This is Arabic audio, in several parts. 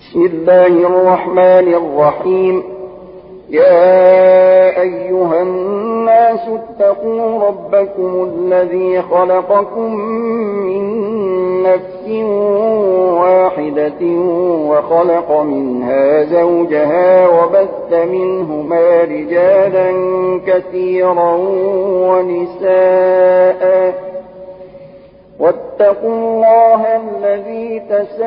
بسم الله الرحمن الرحيم. يا أيها الناس اتقوا ربكم الذي خلقكم من نفس واحدة وخلق منها زوجها وبث منهما رجالا كثيرا ونساء واتقوا الله الذي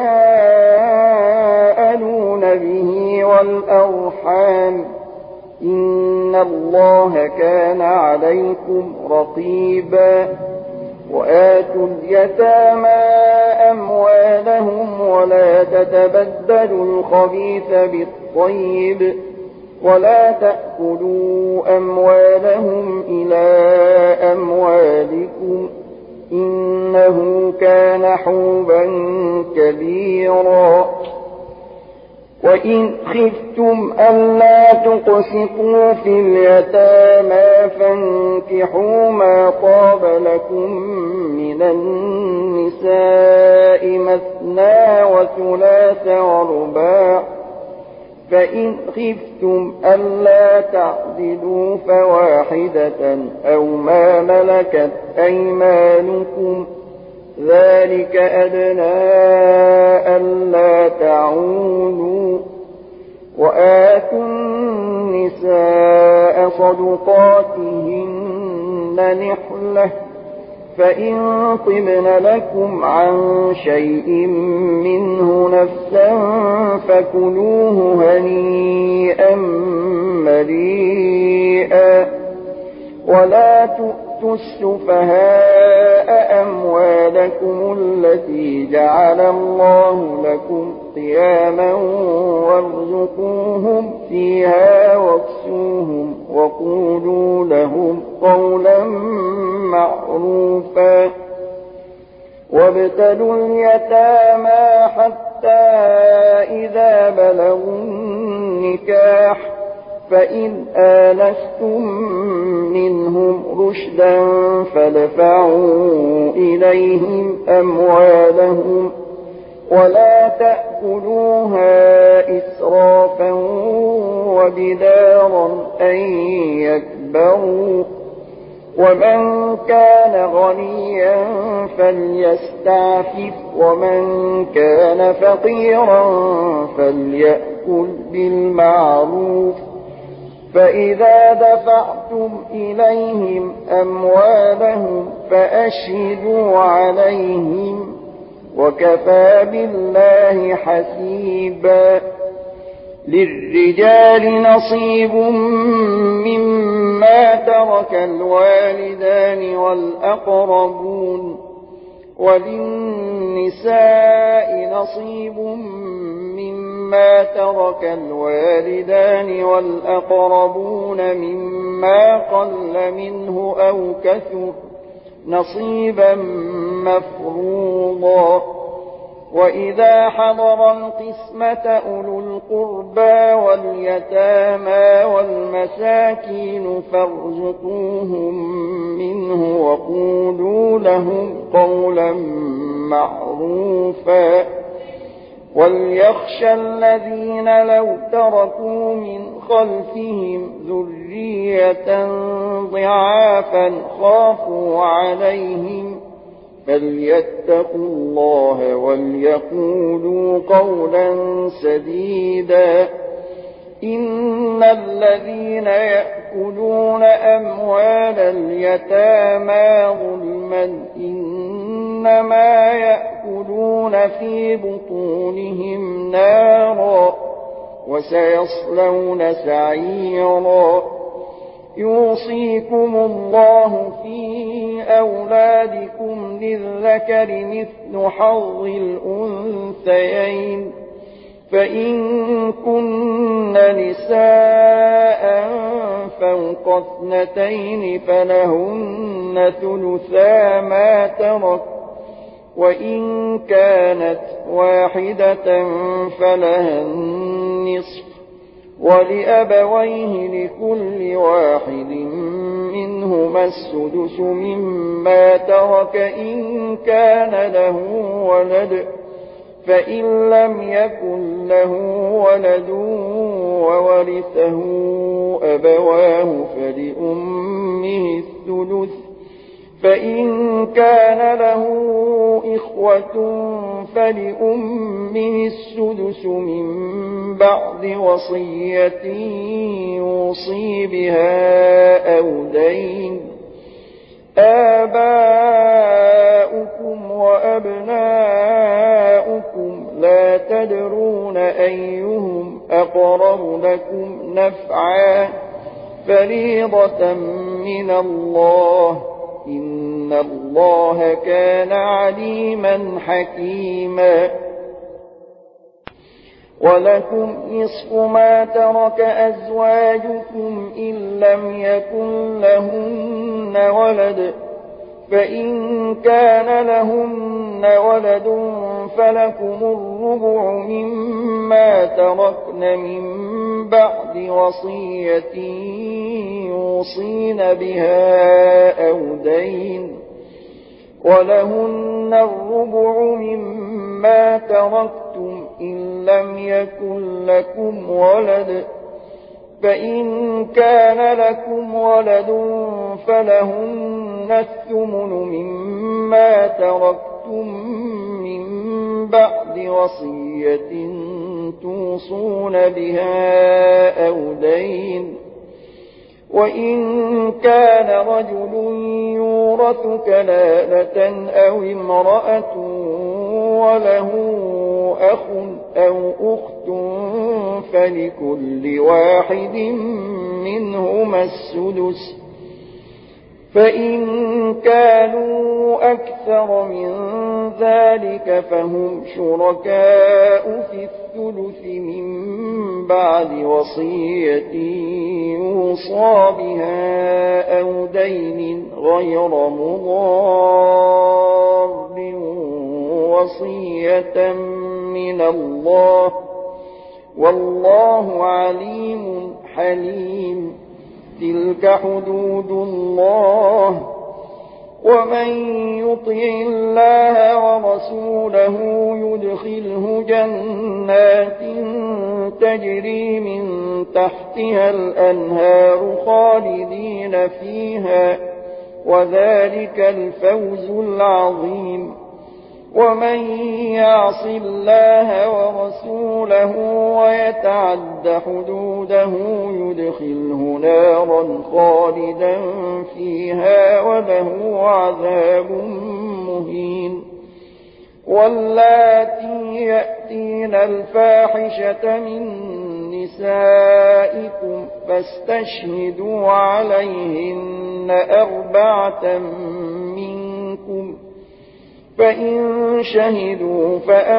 تساءلون به والأرحام إن الله كان عليكم رقيبا. وآتوا اليتامى أموالهم ولا تتبدلوا الخبيث بالطيب ولا تأكلوا أموالهم إلى أموالكم إنه كان حوبا كبيرا. وإن خفتم ألا تقسطوا في اليتامى فانكحوا ما طاب لكم من النساء مثنى وثلاث ورباع فإن خفتم ألا تعدلوا فواحدة أو ما ملكت أيمانكم ذلك أدنى ألا تعولوا. وآتوا النساء صدقاتهن نحلة فإن طبن لكم عن شيء منه نفسا فكلوه هنيئا مريئا. ولا تؤتوا السفهاء أموالكم التي جعل الله لكم قياما وارزقوهم فيها واكسوهم وقولوا لهم قولا معروفا. وابتلوا اليتامى حتى إذا بلغوا النكاح فإن آنستم منهم رشدا فادفعوا إليهم أموالهم ولا تأكلوها إسرافا وبدارا أن يكبروا. ومن كان غنيا فليستعفف ومن كان فقيرا فليأكل بالمعروف. فإذا دفعتم إليهم أموالهم فأشهدوا عليهم وكفى بالله حسيبا. للرجال نصيب مما ترك الوالدان والأقربون وللنساء نصيب مما ترك الوالدان والأقربون مما قل منه أو كثر نصيبا مفروضا. وإذا حضر القسمة أولو القربى واليتامى والمساكين فارزقوهم منه وقولوا لهم قولا معروفا. وليخشى الذين لو تركوا من خلفهم ذرية ضعافا خافوا عليهم فليتقوا الله وليقولوا قولا سديدا. إن الذين يأكلون أموال اليتامى ظلما إنما يأكلون في بطونهم نارا وسيصلون سعيرا. يوصيكم الله في أولادكم للذكر مثل حظ الأنثيين فإن كن نساء فوق اثنتين فلهن ثلثا ما ترك وإن كانت واحدة فلها النصف ولأبويه لكل واحد منهما السدس مما ترك إن كان له ولد فإن لم يكن له ولد وورثه أبواه فلأمه الثلث، فإن كان له إخوة فلأمه السدس من بعد وصية يوصي بها أو دين. آباؤكم وأبناؤكم لا تدرون أيهم أقرب لكم نفعا فريضة من الله، إن الله كان عليما حكيما. ولكم نصف ما ترك أزواجكم إن لم يكن لهن ولد، فإن كان لهن ولد فلكم الربع مما تركن من بعد وصية يوصين بها أو دين، ولهن الربع مما تركتم إن لم يكن لكم ولد، فإن كان لكم ولد فلهن الثمن مما تركتم من بعد وصية توصون بها أو دين. وإن كان رجل يورث كلالة أو امرأة وله أخ أو أخت فلكل واحد منهما السدس، فإن كانوا أكثر من ذلك فهم شركاء في الثلث من بعد وصية يوصى بها أو دين غير مضار، وصية من الله، والله عليم حليم. تلك حدود الله، ومن يطع الله ورسوله يدخله جنات تجري من تحتها الأنهار خالدين فيها، وذلك الفوز العظيم. ومن يعص الله ورسوله ويتعد حدوده يدخله نارا خالدا فيها وله عذاب مهين. واللاتي يأتين الفاحشة من نسائكم فاستشهدوا عليهن 4 منكم، فإن شهدوا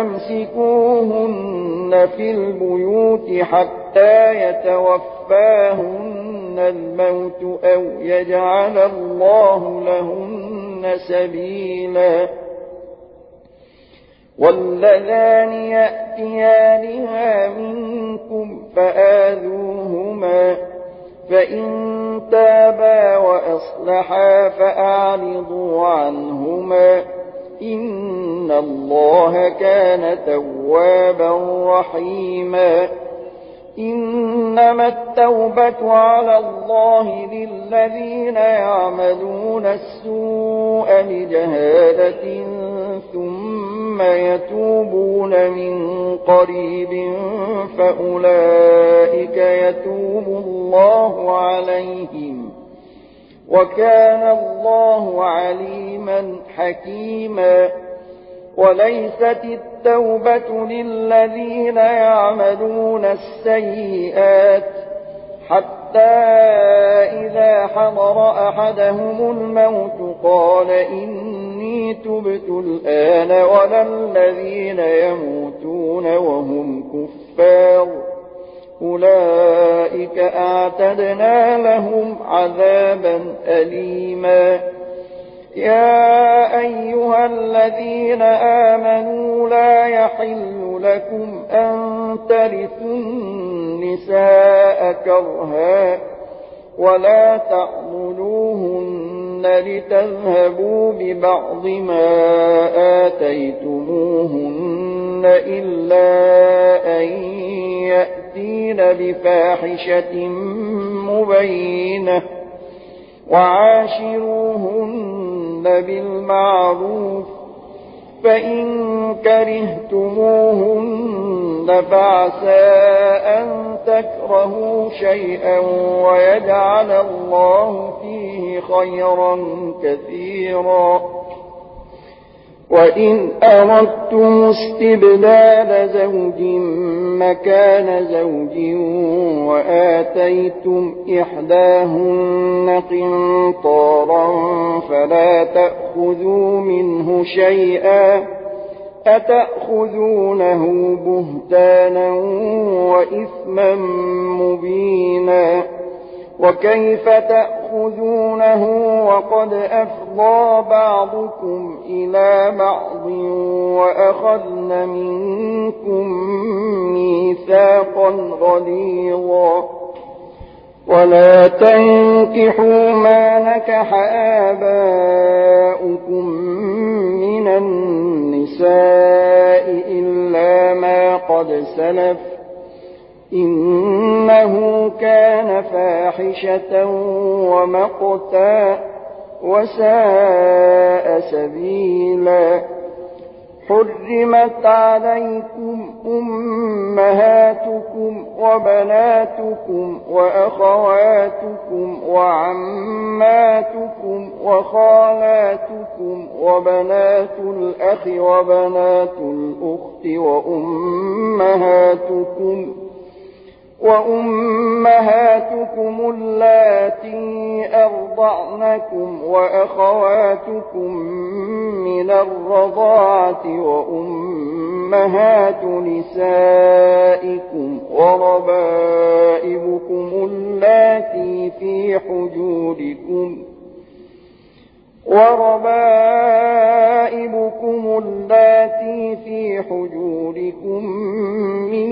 فأمسكوهن في البيوت حتى يتوفاهن الموت أو يجعل الله لهن سبيلا. واللذان يأتيانها منكم فآذوهما، فإن تابا وأصلحا فأعرضوا عنهما، إن الله كان توابا رحيما. إنما التوبة على الله للذين يعملون السوء بجهالة ثم يتوبون من قريب فأولئك يتوب الله عليهم، وكان الله عليما حكيما. وليست التوبة للذين يعملون السيئات حتى إذا حضر أحدهم الموت قال إني تبت الآن، ولا الذين يموتون وهم كفار، أولئك أعتدنا لهم عذابا أليما. يا أيها الذين آمنوا لا يحل لكم أن ترثوا النساء كرها ولا تعضلوهن لتذهبوا ببعض ما آتيتموهن إلا أن يأتين بفاحشة مبينة وعاشروهن بالمعروف فإن كرهتموهن فعسى أن تكرهوا شيئا ويجعل الله فيه خيرا كثيرا وإن أردتم استبدال زوج مكان زوج وآتيتم إحداهن قنطارا فلا تأخذوا منه شيئا أتأخذونه بهتانا وإثما مبينا وكيف تأخذونه وقد أفضى بعضكم إلى بعض وأخذن منكم ميثاقا غليظا ولا تنكحوا ما نكح آباؤكم من النساء إلا ما قد سلف إنه كان فاحشة ومقتا وساء سبيلا حرمت عليكم أمهاتكم وبناتكم وأخواتكم وعماتكم وخالاتكم وبنات الأخ وبنات الأخت وأمهاتكم اللاتي أرضعنكم وأخواتكم من الرضاعة وأمهات نسائكم وربائبكم اللاتي في حجوركم من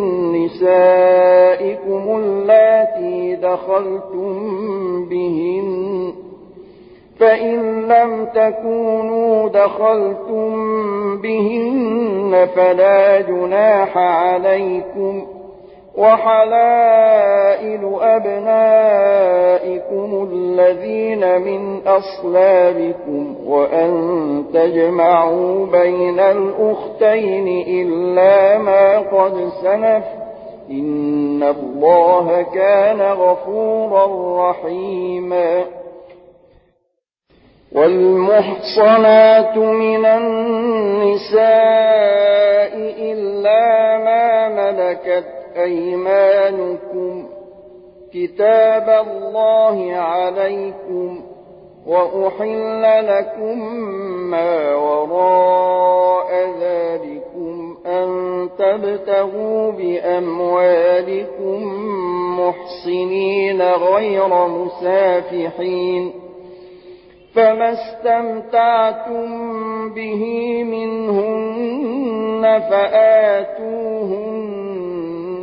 نسائكم اللاتي دخلتم بهن فإن لم تكونوا دخلتم بهن فلا جناح عليكم وحلائل أبنائكم الذين من أصلابكم وأن تجمعوا بين الأختين إلا ما قد سلف إن الله كان غفورا رحيما والمحصنات من النساء إلا ما ملكت أيمانكم كتاب الله عليكم وأحل لكم ما وراء ذلكم أن تبتغوا بأموالكم محصنين غير مسافحين فما استمتعتم به منهن فآتوهن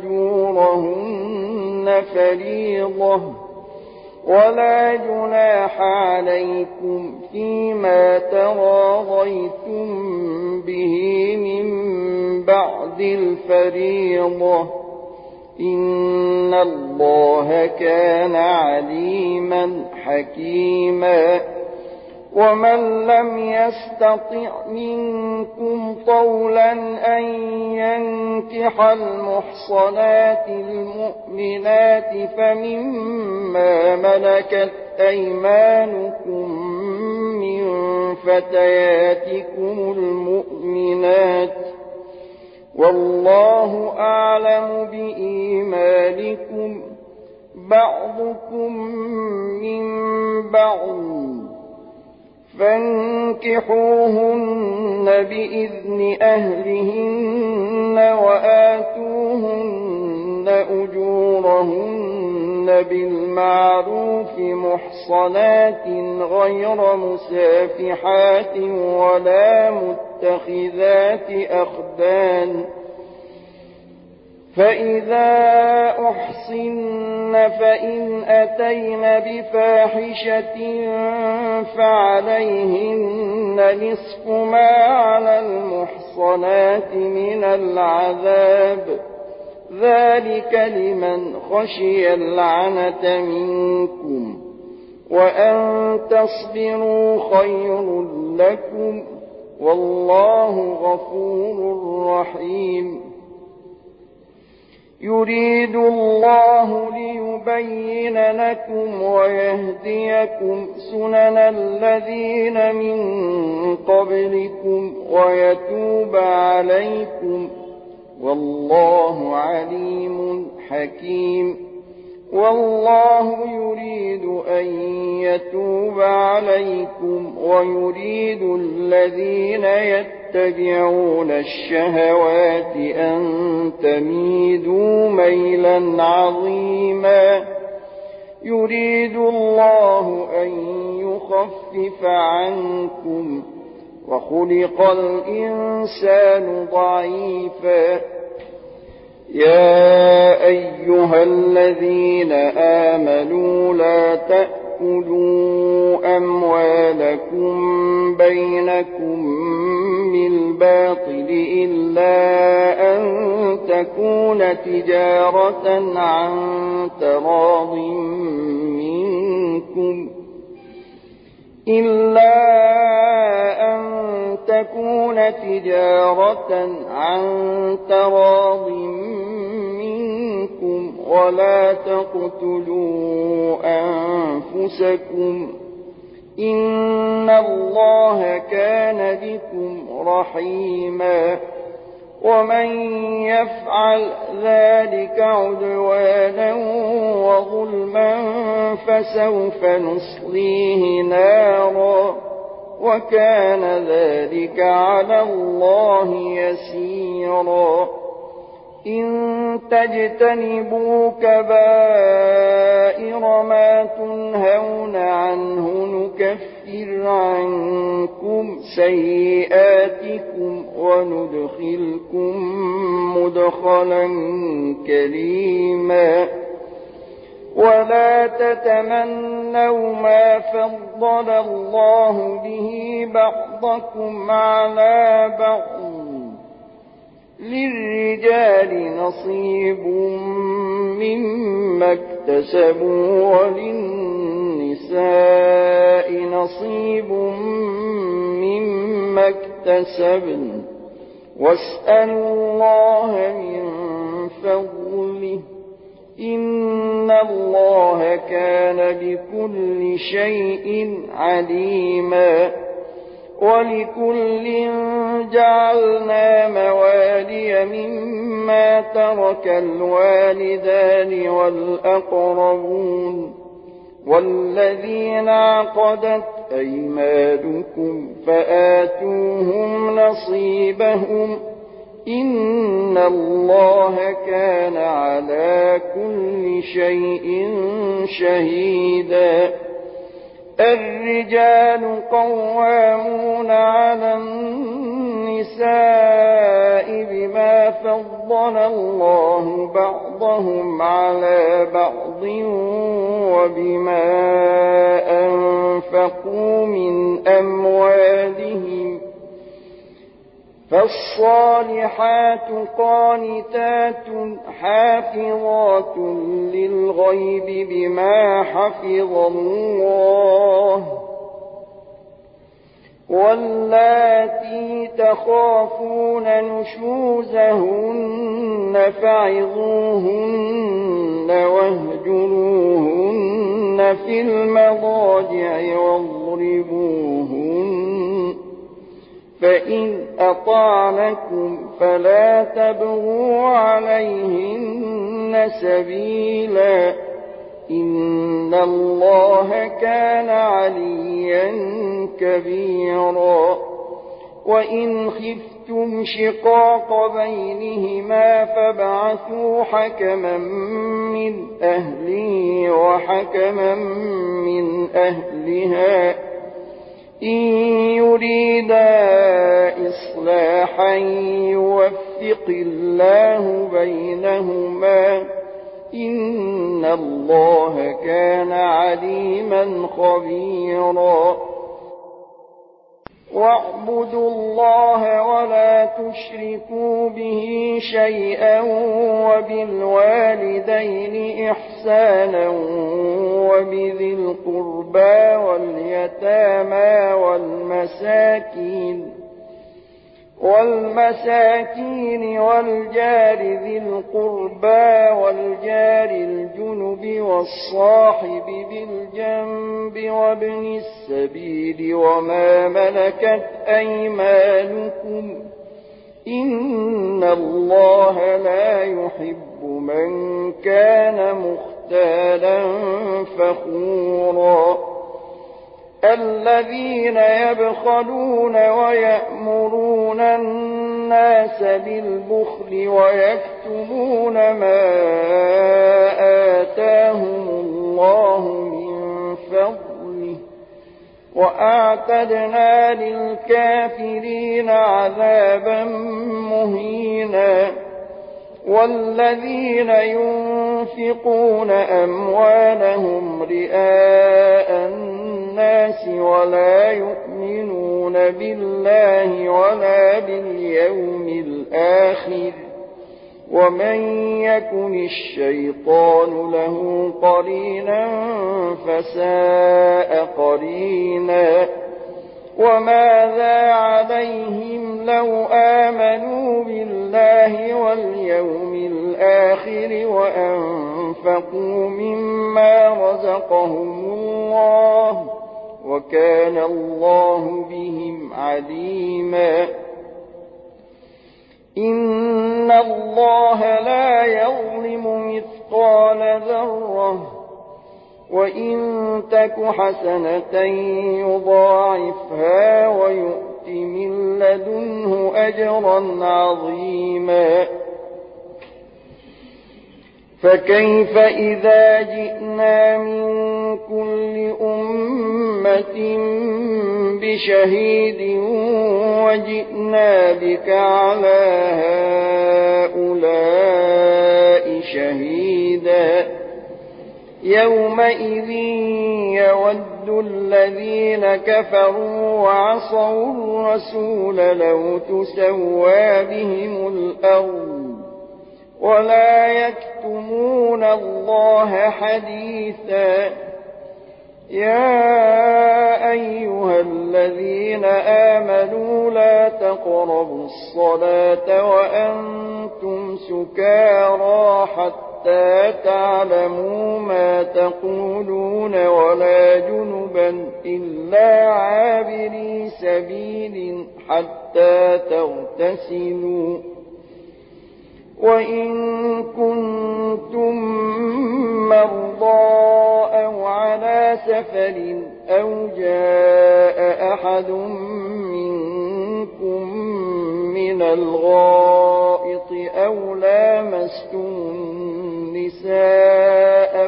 أجورهن فريضة ولا جناح عليكم فيما تراضيتم به من بعد الفريضة إن الله كان عليما حكيما ومن لم يستطع منكم طولا أن ينكح المحصنات المؤمنات فمما ملكت أيمانكم من فتياتكم المؤمنات والله أعلم بإيمانكم بعضكم من بعض فانكحوهن بإذن أهلهن وآتوهن أجورهن بالمعروف محصنات غير مسافحات ولا متخذات أخدان فإذا أحصن فإن أتين بفاحشة فعليهن نصف ما على المحصنات المحصنات من العذاب، ذلك لمن خشي العنة منكم، وأن تصبروا خير لكم، والله غفور رحيم. يريد الله ليبين لكم ويهديكم سنن الذين من قبلكم ويتوب عليكم، والله عليم حكيم. والله يريد أن يتوب عليكم ويريد الذين يتبعون الشهوات أن تميلوا ميلا عظيما. يريد الله أن يخفف عنكم، وخلق الإنسان ضعيفا. يا أيها الذين آمنوا لا تأكلوا أموالكم بينكم بالباطل إلا أن تكون تجارة عن تراض منكم، ولا تقتلوا أنفسكم، إن الله كان بكم رحيما. ومن يفعل ذلك عدوانا وظلما فسوف نصليه نارا، وكان ذلك على الله يسيرا. إن تجتنبوا كبائر ما تنهون عنه نكفر عنكم سيئاتكم وندخلكم مدخلا كريما. ولا تتمنوا ما فضل الله به بعضكم على بعض، للرجال نصيب مما اكتسبوا وللنساء نصيب مما اكتسبن، واسألوا الله من فضله، إن الله كان بكل شيء عليما. ولكل جعلنا موالي مما ترك الوالدان والأقربون والذين عقدت أيمانكم فآتوهم نصيبهم، إن الله كان على كل شيء شهيدا. الرجال قوامون على النساء بما فضل الله بعضهم على بعض وبما أنفقوا من أموالهم، فالصالحات قانتات حافظات للغيب بما حفظ الله. واللاتي تخافون نشوزهن فعظوهن واهجروهن في المضاجع واضربوهن، فإن أطعنكم فلا تبغوا عليهن سبيلا، إن الله كان عليا كبيرا. وإن خفتم شقاق بينهما فابعثوا حكما من أهله وحكما من أهلها إن يريدا إصلاحا يوفق الله بينهما، إن الله كان عليما خبيرا. واعبدوا الله ولا تشركوا به شيئا وبالوالدين إحسانا وبذي القربى واليتامى والمساكين والجار ذي القربى والجار الجنب والصاحب بالجنب وابن السبيل وما ملكت أيمانكم إن الله لا يحب من كان مختالا فخورا الذين يبخلون ويأمرون الناس بالبخل ويكتمون ما آتاهم الله من فضله وأعتدنا للكافرين عذابا مهينا والذين ينفقون أموالهم رئاء الناس ولا يؤمنون بالله ولا باليوم الآخر ومن يكن الشيطان له قرينا فساء قرينا وماذا عليهم لو آمنوا بالله واليوم الآخر وأنفقوا مما رزقهم الله وكان الله بهم عليما إن الله لا يظلم مثقال ذرة وإن تك حسنة يضاعفها ويؤت من لدنه أجرا عظيما فكيف إذا جئنا من كل أمة بشهيد وجئنا بك على هؤلاء شهيدا يومئذ يود الذين كفروا وعصوا الرسول لو تسوى بهم الأرض ولا يكتمون الله حديثا يا أيها الذين آمنوا لا تقربوا الصلاة وأنتم سكارى حتى تعلموا ما تقولون ولا جنبا إلا عابري سبيل حتى تغتسلوا وإن كنتم مرضى أو على سفر أو جاء أحد منكم من الغائط أو لامستم النساء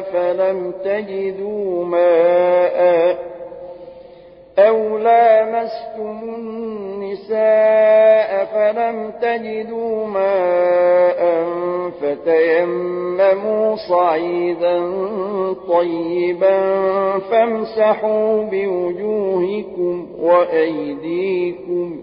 فلم تجدوا ماء فتيمموا صعيدا طيبا فامسحوا بوجوهكم وأيديكم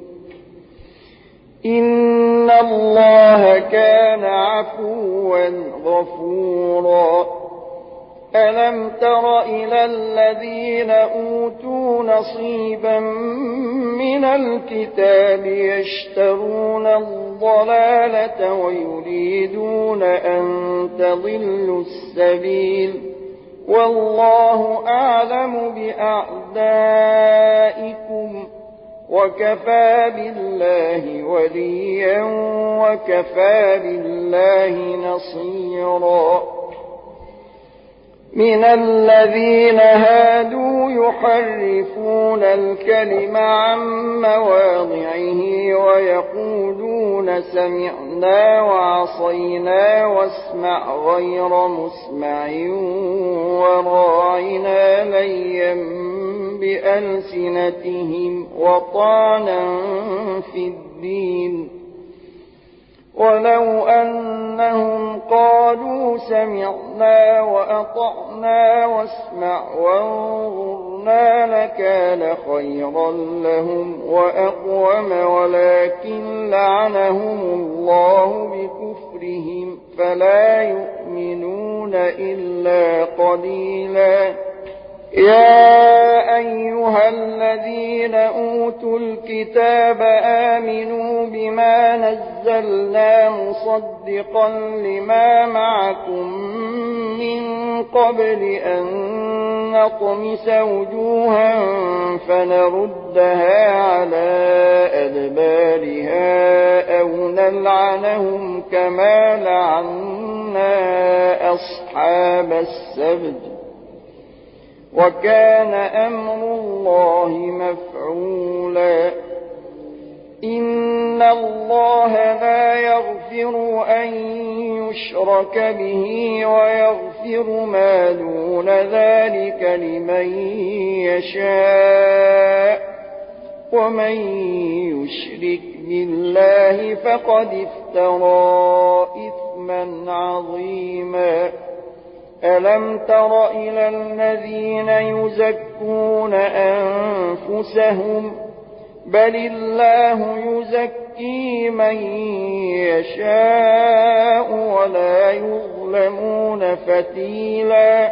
إن الله كان عفوا غفورا ألم تر إلى الذين أوتوا نصيبا من الكتاب يشترون الضلالة ويريدون أن تضلوا السبيل والله أعلم بأعدائكم وكفى بالله وليا وكفى بالله نصيرا من الذين هادوا يحرفون الكلم عن مواضعه ويقولون سمعنا وعصينا واسمع غير مسمع وراعنا ليا بألسنتهم وطعنا في الدين ولو أنهم قالوا سمعنا وأطعنا واسمع وانظرنا أَشْرَكْنَا لَكَانَ خَيْرًا لَّهُمْ وَأَقْوَمَ وَلَٰكِن لَّعَنَهُمُ اللَّهُ بِكُفْرِهِمْ فَلَا يُؤْمِنُونَ إِلَّا قَلِيلًا. يَا أَيُّهَا الَّذِينَ أُوتُوا الْكِتَابَ آمِنُوا بِمَا نَزَّلْنَا مُصَدِّقًا لِّمَا مَعَكُم مِّن قَبْلِ أَن نَّطْمِسَ وُجُوهًا فَنَرُدَّهَا عَلَىٰ أَدْبَارِهَا أَوْ نَلْعَنَهُمْ كَمَا لَعَنَّا أَصْحَابَ السَّبْتِ ۚ وَكَانَ أَمْرُ اللَّهِ مَفْعُولًا. إِنَّ اللَّهَ لَا يَغْفِرُ أَن يُشْرَكَ بِهِ وَيَغْفِرُ مَا دُونَ ذَٰلِكَ لِمَن يَشَاءُ ۚ وَمَن يُشْرِكْ بِاللَّهِ فَقَدِ افْتَرَىٰ إِثْمًا عَظِيمًا. أَلَمْ تَرَ إِلَى الَّذِينَ يُزَكُّونَ أَنفُسَهُم ۚ بَلِ اللَّهُ يُزَكِّي مَن يَشَاءُ وَلَا يُظْلَمُونَ فَتِيلًا.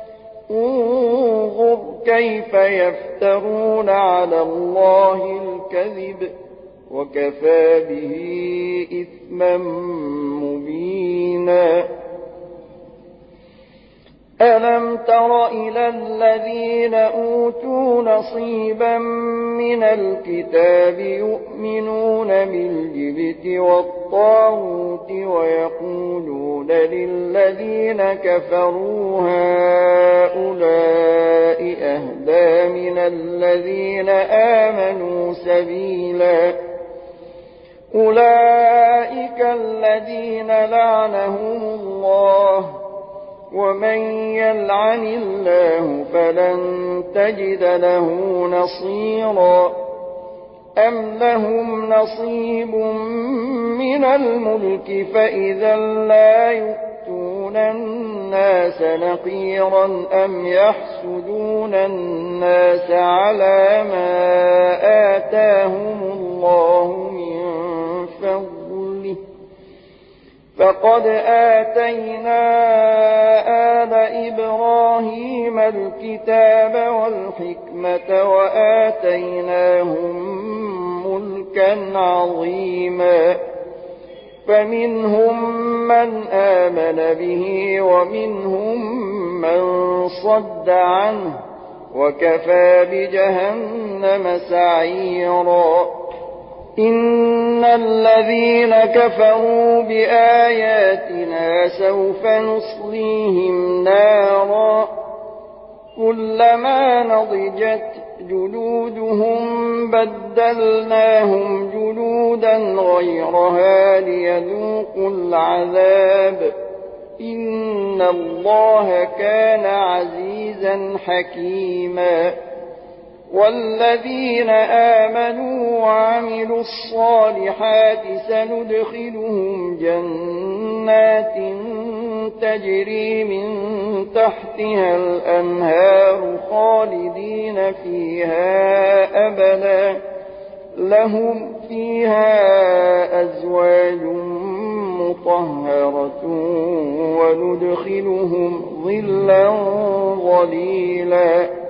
انظُرْ كَيْفَ يَفْتَرُونَ عَلَى اللَّهِ الْكَذِبَ وَكَفَىٰ بِهِ إِثْمًا مُّبِينًا. أَلَمْ تَرَ إِلَى الَّذِينَ أُوتُوا نَصِيبًا مِّنَ الْكِتَابِ يُؤْمِنُونَ بِالْجِبْتِ وَالطَّاغُوتِ وَيَقُولُونَ لِلَّذِينَ كَفَرُوا هَٰؤُلَاءِ أَهْدَىٰ مِنَ الَّذِينَ آمَنُوا سَبِيلًا. أُولَٰئِكَ الَّذِينَ لَعَنَهُمُ اللَّهُ ۖ وَمَن يَلْعَنِ اللَّهُ فَلَن تَجِدَ لَهُ نَصِيرًا. أَمْ لَهُمْ نَصِيبٌ مِّنَ الْمُلْكِ فَإِذًا لَّا يُؤْتُونَ النَّاسَ نَقِيرًا أَمْ يَحْسُدُونَ النَّاسَ عَلَىٰ مَا آتَاهُمُ اللَّهُ مِن فَضْلِهِ ۖ فَقَدْ آتَيْنَا آلَ إِبْرَاهِيمَ الْكِتَابَ وَالْحِكْمَةَ وَآتَيْنَاهُم مُّلْكًا عَظِيمًا. فَمِنْهُم مَّنْ آمَنَ بِهِ وَمِنْهُم مَّن صَدَّ عَنْهُ ۚ وَكَفَىٰ بِجَهَنَّمَ سَعِيرًا. إِنَّ الَّذِينَ كَفَرُوا بِآيَاتِنَا سَوْفَ نُصْلِيهِمْ نَارًا كُلَّمَا نَضِجَتْ جُلُودُهُم بَدَّلْنَاهُمْ جُلُودًا غَيْرَهَا لِيَذُوقُوا الْعَذَابَ ۗ إِنَّ اللَّهَ كَانَ عَزِيزًا حَكِيمًا. وَالَّذِينَ آمَنُوا وَعَمِلُوا الصَّالِحَاتِ سَنُدْخِلُهُمْ جَنَّاتٍ تَجْرِي مِن تَحْتِهَا الْأَنْهَارُ خَالِدِينَ فِيهَا أَبَدًا ۖ لَّهُمْ فِيهَا أَزْوَاجٌ مُّطَهَّرَةٌ وَنُدْخِلُهُمْ ظِلًّا ظَلِيلًا.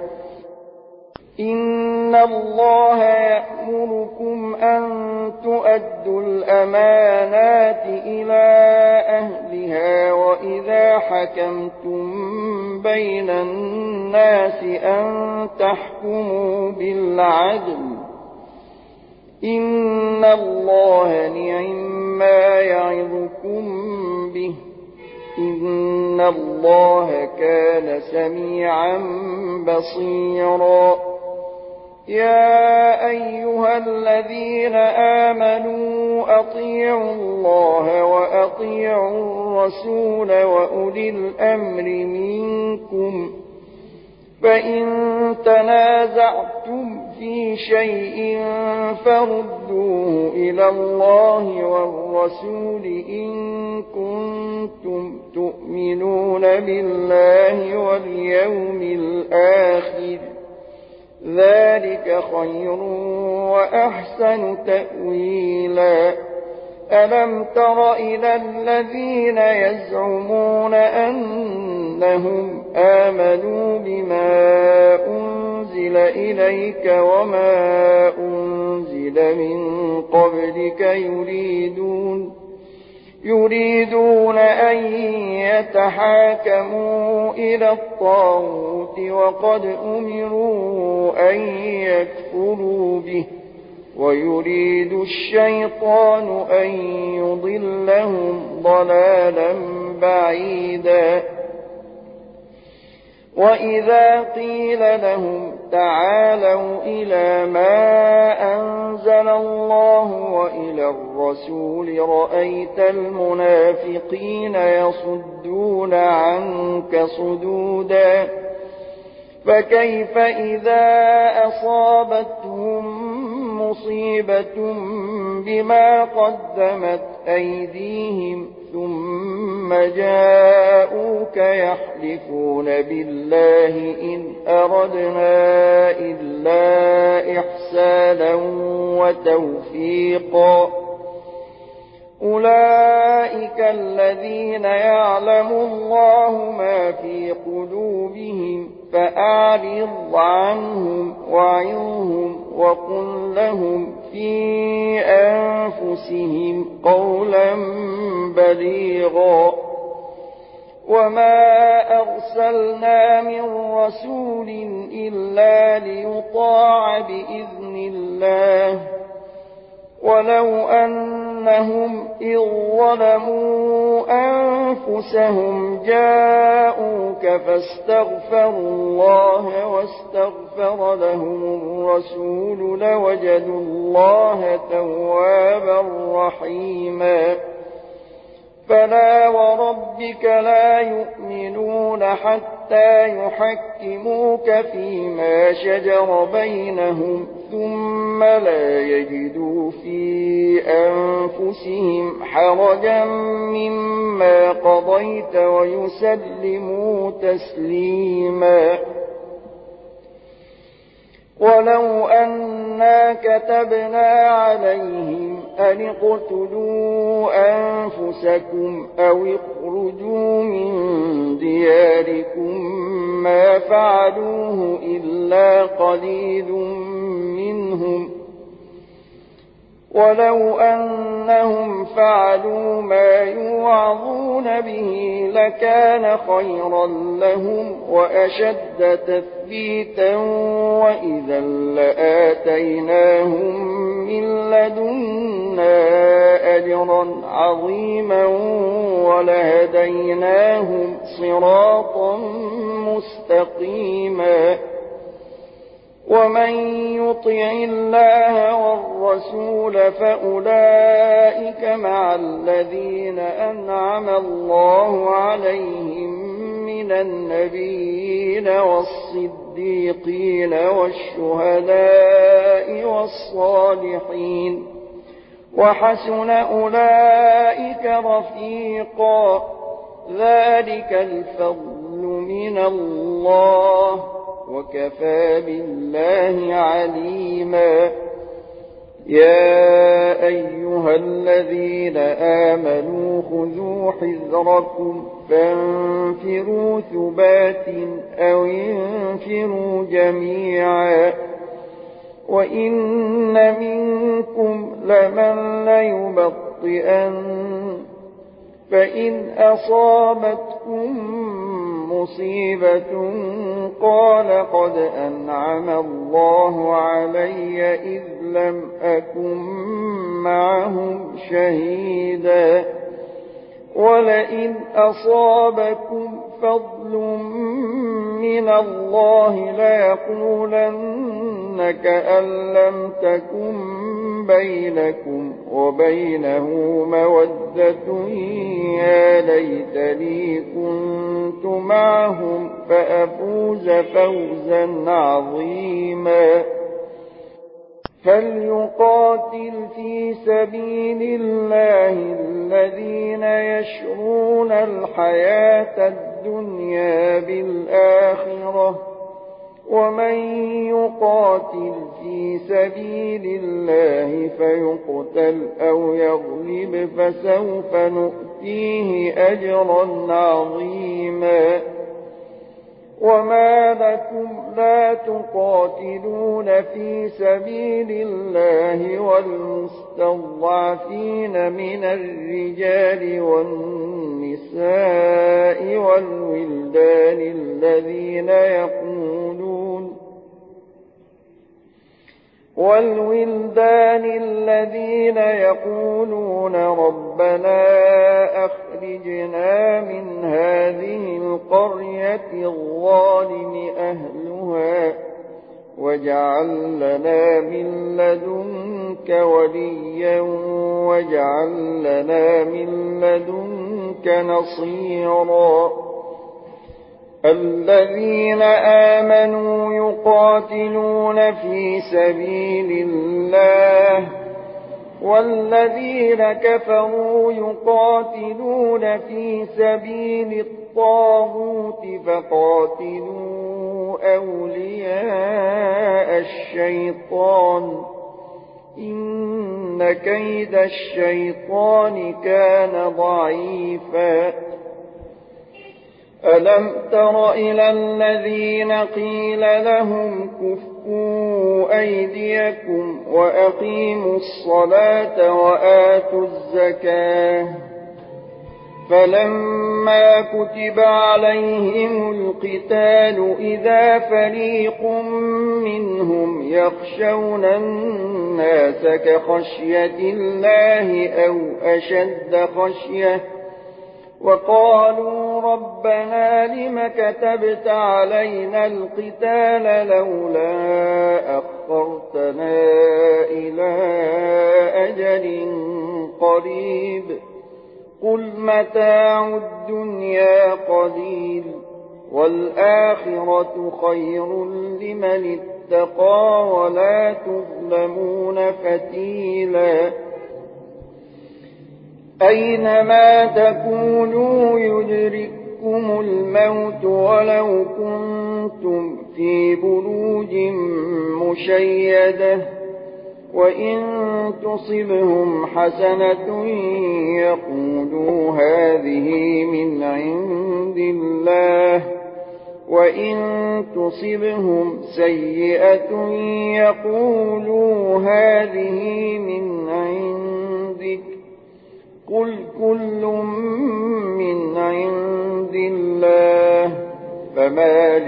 إِنَّ اللَّهَ يَأْمُرُكُمْ أَن تُؤَدُّوا الْأَمَانَاتِ إِلَىٰ أَهْلِهَا وَإِذَا حَكَمْتُم بَيْنَ النَّاسِ أَن تَحْكُمُوا بِالْعَدْلِ ۚ إِنَّ اللَّهَ نِعِمَّا يَعِظُكُم بِهِ ۗ إِنَّ اللَّهَ كَانَ سَمِيعًا بَصِيرًا. يَا أَيُّهَا الَّذِينَ آمَنُوا أَطِيعُوا اللَّهَ وَأَطِيعُوا الرَّسُولَ وَأُولِي الْأَمْرِ مِنكُمْ ۖ فَإِن تَنَازَعْتُمْ فِي شَيْءٍ فَرُدُّوهُ إِلَى اللَّهِ وَالرَّسُولِ إِن كُنتُمْ تُؤْمِنُونَ بِاللَّهِ وَالْيَوْمِ الْآخِرِ ۚ ذلك خير وأحسن تأويلا ألم تر إلى الذين يزعمون أنهم آمنوا بما أنزل إليك وما أنزل من قبلك يريدون أن يتحاكموا إلى الطاغوت وقد أمروا أن يكفروا به ويريد الشيطان أن يضلهم ضلالا بعيدا وإذا قيل لهم تعالوا إلى ما أنزل الله وإلى الرسول رأيت المنافقين يصدون عنك صدودا فكيف إذا أصابتهم مصيبة بما قدمت أيديهم ثم جاءوك يحلفون بالله إن أردنا إلا إحسانا وتوفيقا أولئك الذين يعلم الله ما في قلوبهم فأعرض عنهم وعظهم وقل لهم في أنفسهم قولا بليغا وما أرسلنا من رسول إلا ليطاع بإذن الله ولو أنهم إذ ظلموا أنفسهم جاءوك فاستغفروا الله واستغفر لهم الرسول لوجدوا الله توابا رحيما فلا وربك لا يؤمنون حتى يحكموك فيما شجر بينهم ثم لا يجدوا في أنفسهم حرجا مما قضيت ويسلموا تسليما ولو أنا كتبنا عليهم أن اقتلوا أنفسكم أو اخرجوا من دياركم ما فعلوه إلا قليل منهم ولو أنهم فعلوا ما يوعظون به لكان خيرا لهم وأشد تثبيتا وإذا لآتيناهم من لدنا أجرا عظيما ولهديناهم صراطا مستقيما ومن يطع الله والرسول فأولئك مع الذين أنعم الله عليهم من النبيين والصديقين والشهداء والصالحين وحسن أولئك رفيقا ذلك الفضل من الله وكفى بالله عليما يا أيها الذين آمنوا خذوا حذركم فانفروا ثبات أو انفروا جميعا وإن منكم لمن ليبطئن فإن أصابتكم مصيبة قال قد أنعم الله علي إذ لم أكن معهم شهيدا ولئن أصابكم فضل من الله ليقولن كأن لم تكن بينكم وبينه مودة يا ليتني كنت معهم فأفوز فوزا عظيما فليقاتل في سبيل الله الذين يشرون الحياة الدنيا بالآخرة ومن يقاتل في سبيل الله فيقتل أو يغلب فسوف نؤتيه أجرا عظيما. وما لكم لا تقاتلون في سبيل الله والمستضعفين من الرجال والنساء والولدان الذين يقولون ربنا أخرجنا من هذه القرية الظالم أهلها واجعل لنا من لدنك وليا واجعل لنا من لدنك نصيرا. الذين آمنوا يقاتلون في سبيل الله والذين كفروا يقاتلون في سبيل الطاغوت فقاتلوا أولياء الشيطان إن كيد الشيطان كان ضعيفا. ألم تر إلى الذين قيل لهم كفوا أيديكم وأقيموا الصلاة وآتوا الزكاة فلما كتب عليهم القتال إذا فريق منهم يخشون الناس كخشية الله أو أشد خشية وقالوا ربنا لم كتبت علينا القتال لولا أخرتنا إلى أجل قريب قل متاع الدنيا قليل والآخرة خير لمن اتقى ولا تظلمون فتيلا. أينما تكونوا يدرككم الموت ولو كنتم في بروج مشيدة وإن تصبهم حسنة يقولوا هذه من عند الله وإن تصبهم سيئة يقولوا هذه من عندك قل كل من عند الله فما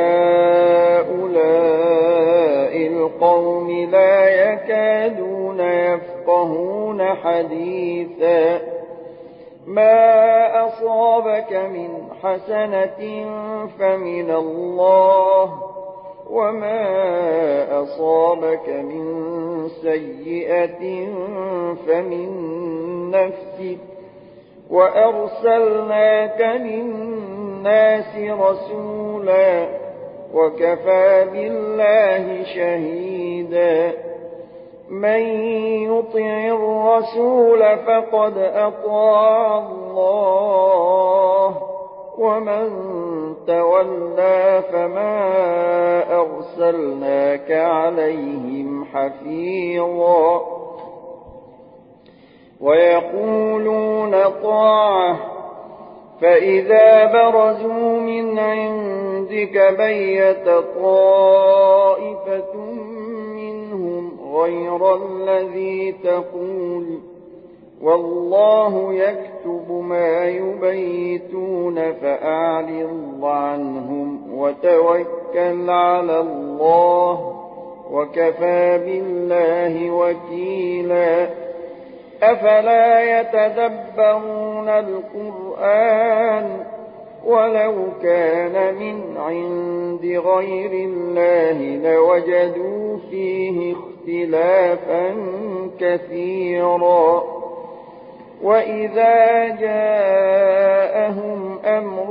لهؤلاء القوم لا يكادون يفقهون حديثا. ما أصابك من حسنة فمن الله وما أصابك من سيئة فمن نفسك وأرسلناك للناس رسولا وكفى بالله شهيدا. من يطع الرسول فقد أطاع الله ومن تولى فما أرسلناك عليهم حفيظا. ويقولون طاعة فإذا برزوا من عندك بيت طائفة منهم غير الذي تقول والله يكتب ما يبيتون فأعرض عنهم وتوكل على الله وكفى بالله وكيلا. أفلا يتدبرون القرآن ولو كان من عند غير الله لوجدوا فيه اختلافا كثيرا. وإذا جاءهم أمر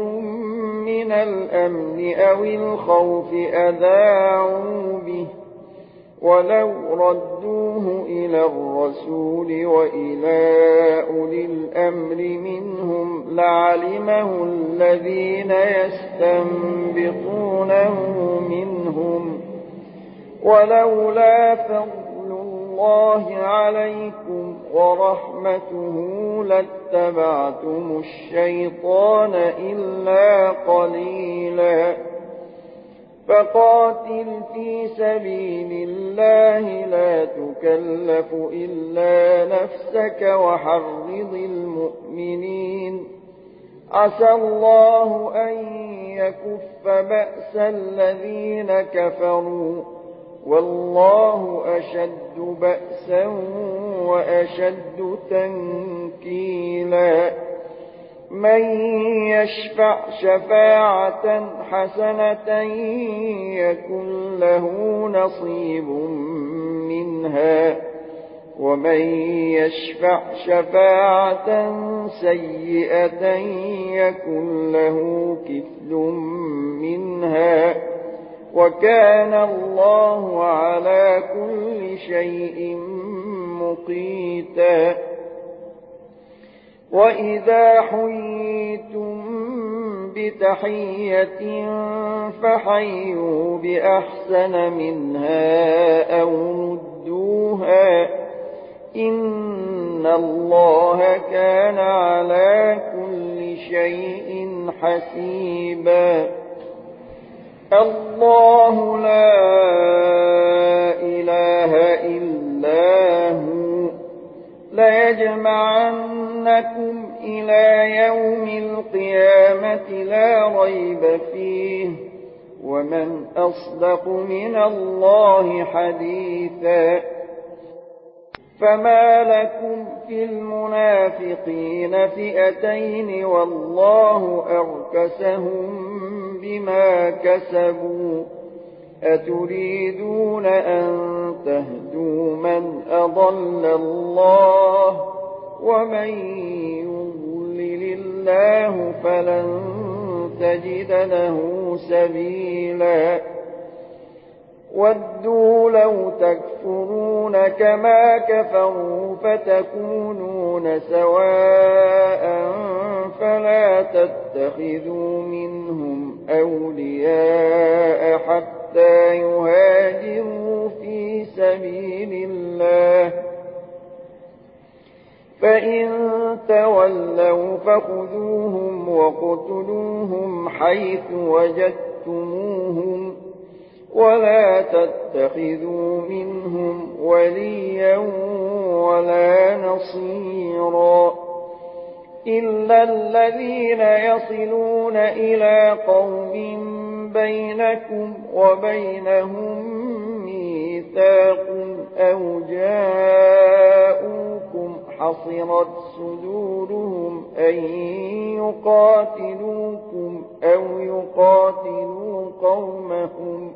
من الأمن أو الخوف أذاعوا به ولو ردوه إلى الرسول وإلى أولي الأمر منهم لعلمه الذين يستنبطونه منهم، ولولا فضل الله عليكم ورحمته لاتبعتم الشيطان إلا قليلا. فقاتل في سبيل الله لا تكلف إلا نفسك وحرض المؤمنين، عسى الله أن يكف بأس الذين كفروا، والله أشد بأسا وأشد تنكيلا. من يشفع شفاعة حسنة يكن له نصيب منها، ومن يشفع شفاعة سيئة يكن له كفل منها، وكان الله على كل شيء مقيتا. وإذا حييتم بتحية فحيوا بأحسن منها أو ردوها، إن الله كان على كل شيء حسيبا. الله لا إله إلا هو ليجمعنكم إلى يوم القيامة لا ريب فيه، ومن أصدق من الله حديثا. فما لكم في المنافقين فئتين والله أركسهم بما كسبوا، أتريدون أن تهدوا من أضل الله، ومن يضلل الله فلن تجد له سبيلا. ودوا لو تكفرون كما كفروا فتكونون سواء فلا تتخذوا منهم أولياء حتى يهاجروا في سبيل الله، فإن تولوا فخذوهم وقتلوهم حيث وجدتموهم، ولا تتخذوا منهم وليا ولا نصيرا، إلا الذين يصلون إلى قوم بينكم وبينهم ميثاق أو جاءوكم حصرت صدورهم أن يقاتلوكم أو يقاتلوا قومهم،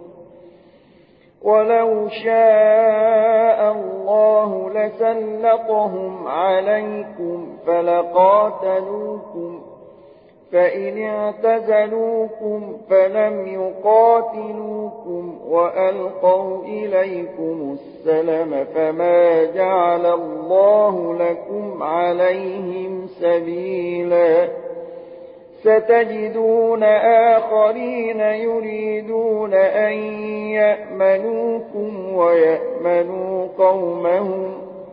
ولو شاء الله لسلطهم عليكم فلقاتلوكم، فإن اعتزلوكم فلم يقاتلوكم وألقوا إليكم السلم فما جعل الله لكم عليهم سبيلا. ستجدون آخرين يريدون أن يأمنوكم ويأمنوا قومهم،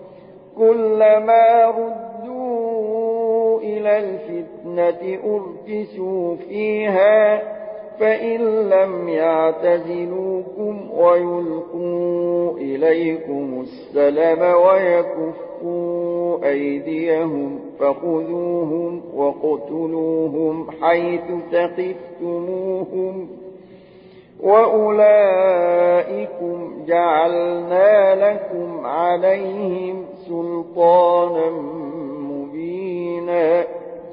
كلما ردوا إلى الفتنة أركسوا فيها، فإن لم يعتزلوكم ويلقوا إليكم السلم ويكفوا أيديهم فخذوهم وقتلوهم حيث ثقفتموهم، وأولئكم جعلنا لكم عليهم سلطانا مبينا.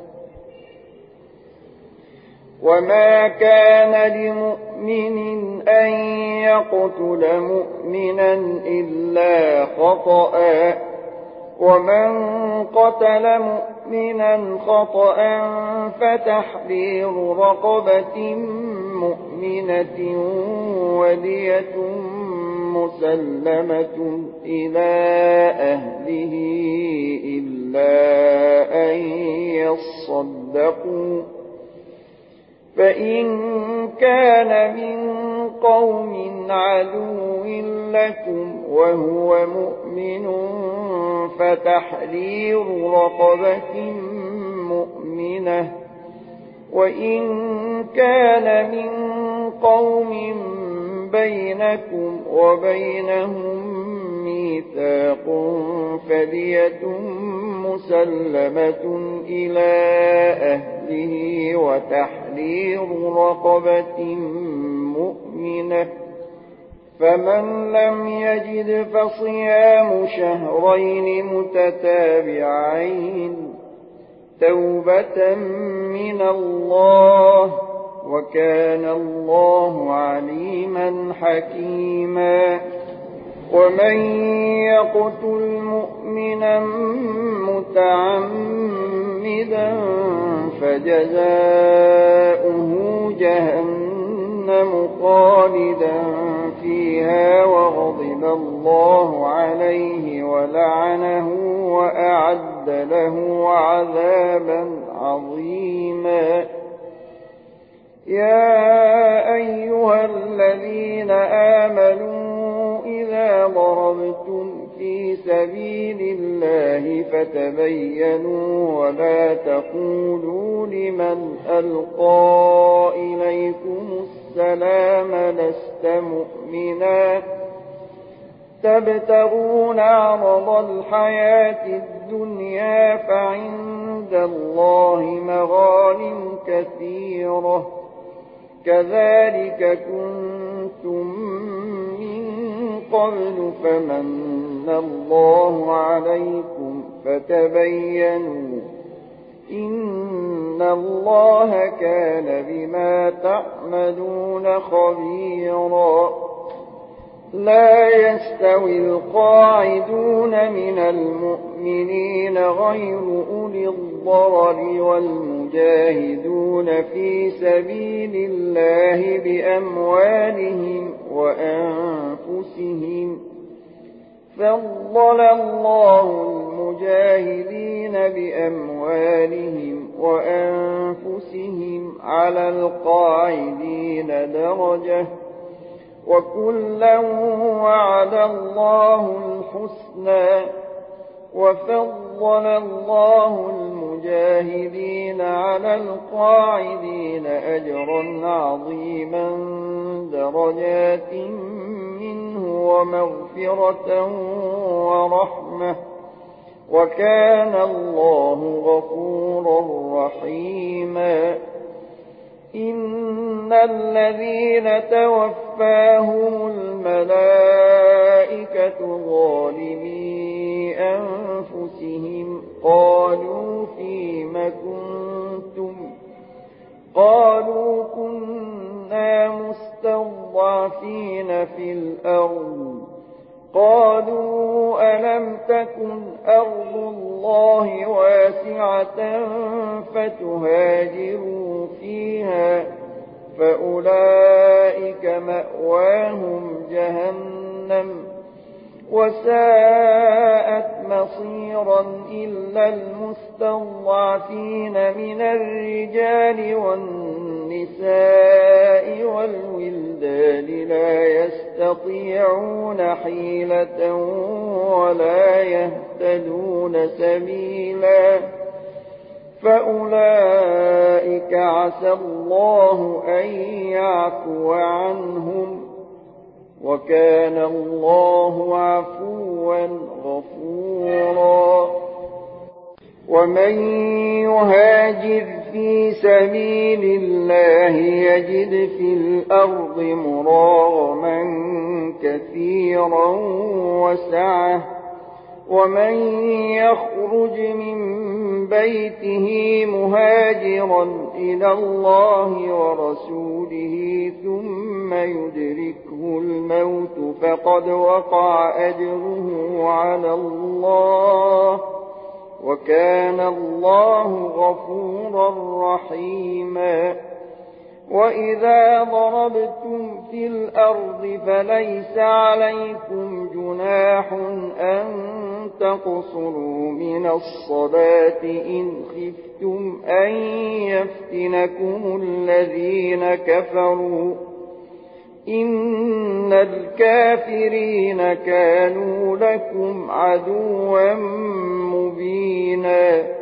وما كان لمؤمن أن يقتل مؤمنا إلا خطأ، ومن قتل مؤمنا خطأ فتحرير رقبة مؤمنة ودية مسلمة إلى أهله إلا أن يصدقوا فإن كان من قوم عدو لكم وهو مؤمن فتحرير رقبة مؤمنة وإن كان من قوم بينكم وبينهم ميثاق فدية مسلمة إلى أهله وتحرير رقبة مؤمنة فمن لم يجد فصيام شهرين متتابعين توبة من الله وكان الله عليما حكيما ومن يقتل مؤمنا متعمدا فجزاؤه جهنم خالدا فيها وغضب الله عليه ولعنه وأعد له عذابا عظيما يا أيها الذين آمنوا إذا ضربتم في سبيل الله فتبينوا ولا تقولوا لمن ألقى إليكم السلام لست مؤمنا تبتغون عرض الحياة الدنيا فعند الله مغانم كثيرة كذلك كنتم من قبل فمن الله عليكم فتبينوا إن الله كان بما تعملون خبيرا لا يستوي القاعدون من المؤمنين غير أولي الضرر والمجاهدون في سبيل الله بأموالهم وأنفسهم فضل الله المجاهدين بأموالهم وأنفسهم على القاعدين درجة وكلا وعد الله الحسنى وفضل الله المجاهدين على القاعدين أجرا عظيما درجات منه ومغفرة ورحمة وكان الله غفورا رحيما إن الذين توفاهم الملائكة ظالمي أنفسهم قالوا فيم كنتم قالوا كنا مستضعفين في الأرض قالوا ألم تكن أرض الله واسعة فتهاجروا فيها فأولئك مأواهم جهنم وساءت مصيرا إلا المستضعفين من الرجال والنساء والولدان لا يستطيعون حيلة ولا يهتدون سبيلا فأولئك عسى الله أن يعفو عنهم وكان الله عفوا غفورا ومن يهاجر في سبيل الله يجد في الأرض مراغما كثيرا وسعة ومن يخرج من بيته مهاجرا إلى الله ورسوله ثم يدركه الموت فقد وقع أجره على الله وكان الله غفورا رحيما وإذا ضربتم في الأرض فليس عليكم جناح أن تقصروا من الصلاة إن خفتم أن يفتنكم الذين كفروا إن الكافرين كانوا لكم عدوا مبينا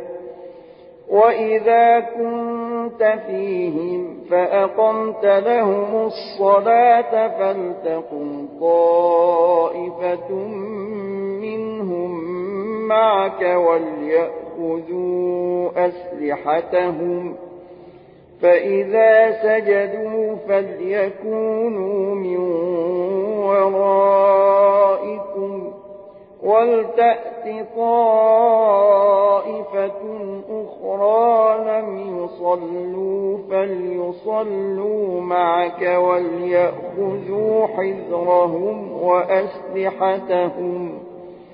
وإذا كنت فيهم فأقمت لهم الصلاة فلتقم طائفة منهم معك وليأخذوا أسلحتهم فإذا سجدوا فليكونوا من ورائكم ولتأت طائفة أخرى لم يصلوا فليصلوا معك وليأخذوا حذرهم وأسلحتهم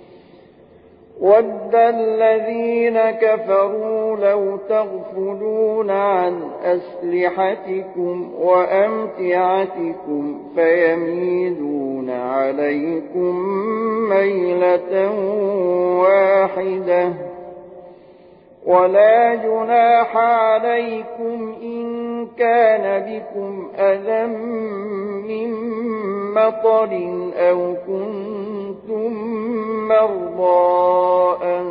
ود الذين كفروا لو تغفلون عن أسلحتكم وأمتعتكم فيميلون عليكم ميلة واحدة ولا جناح عليكم إن كان بكم أذى من مطر أو كنتم مرضى أن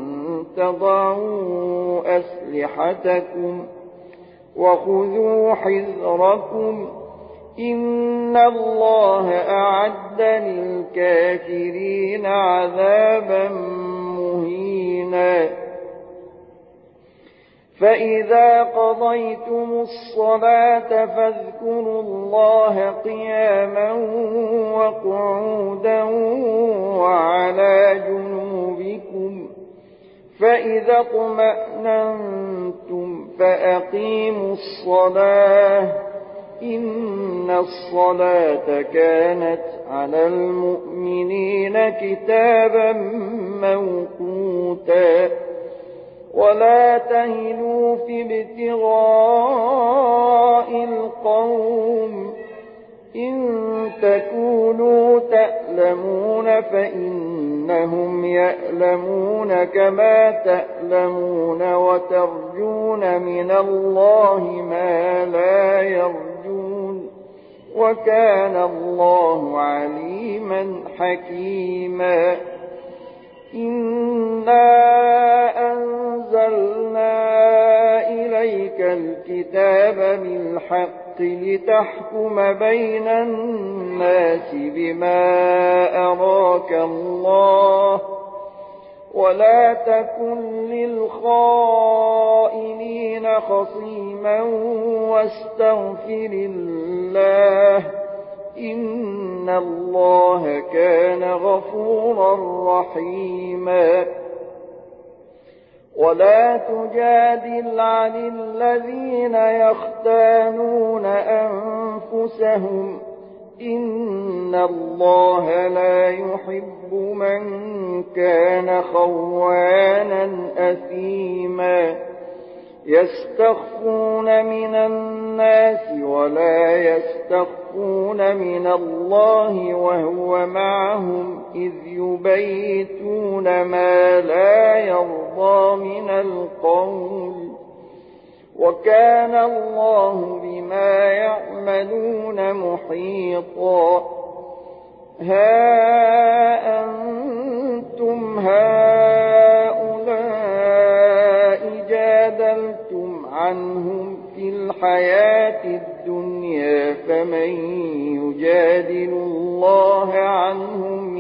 تضعوا أسلحتكم وخذوا حذركم إن الله أعد للكافرين عذابا مهينا فإذا قضيتم الصلاة فاذكروا الله قياما وقعودا وعلى جنوبكم فإذا اطمأننتم فأقيموا الصلاة إن الصلاة كانت على المؤمنين كتابا موقوتا ولا تهنوا في ابتغاء القوم إن تكونوا تألمون فإنهم يألمون كما تألمون وترجون من الله ما لا يرجون وكان الله عليما حكيما إنا أنزلنا إليك الكتاب بالحق لتحكم بين الناس بما أراك الله ولا تكن للخائنين خصيما واستغفر الله إن الله كان غفورا رحيما ولا تجادل عن الذين يختانون أنفسهم إن الله لا يحب من كان خوانا أثيما يستخفون من الناس ولا يستخفون من الله وهو معهم إذ يبيتون ما لا يرضى من القول وكان الله بما يعملون محيطا ها أنتم هؤلاء جادلتم عنهم في الحياة الدنيا فمن يجادل الله عنهم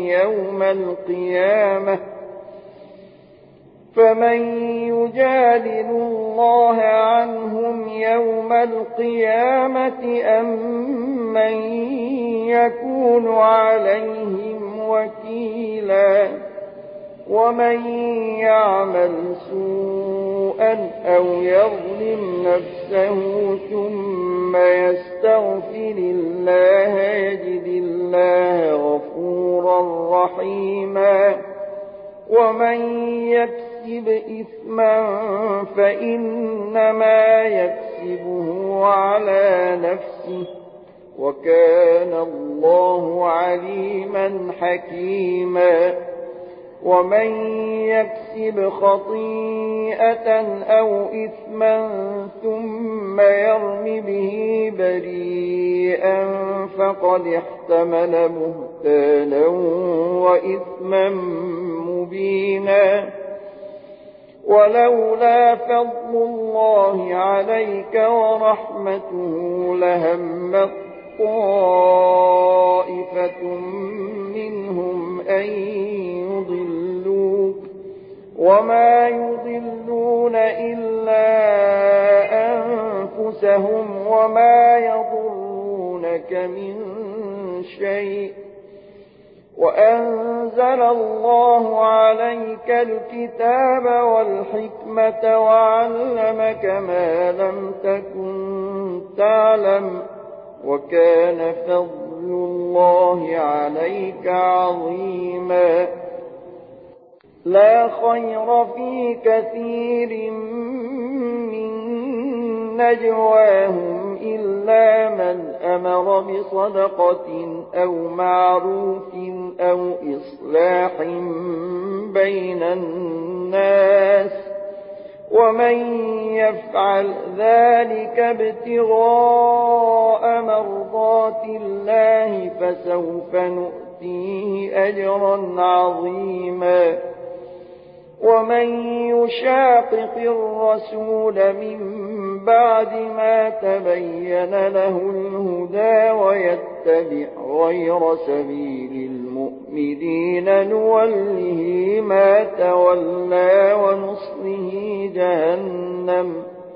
يوم القيامة أم من يكون عليهم وكيلا ومن يعمل سوءا أو يظلم نفسه ثم يستغفر الله يجد الله غفورا رحيما ومن يكسب إثما فإنما يكسبه على نفسه وكان الله عليما حكيما ومن يكسب خطيئة أو إثما ثم يرم به بريئا فقد احتمل بهتانا وإثما مبينا ولولا فضل الله عليك ورحمته لهمت طائفة منهم أن يضلوك وما يضلون إلا أنفسهم وما يضرونك من شيء وأنزل الله عليك الكتاب والحكمة وعلمك ما لم تكن تعلم وكان فضل الله عليك عظيما لا خير في كثير من نجواهم إلا من أمر بصدقة أو معروف أو إصلاح بين الناس ومن يفعل ذلك ابتغاء مرضات الله فسوف نؤتيه أجرا عظيما ومن يشاقق الرسول من بعد ما تبين له الهدى ويتبع غير سبيل المؤمنين نوله ما تولى ونصله جهنم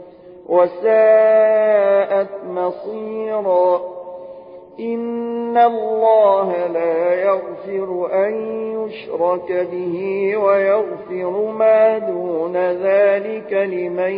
وساءت مصيرا إن الله لا يغفر أن يشرك به ويغفر ما دون ذلك لمن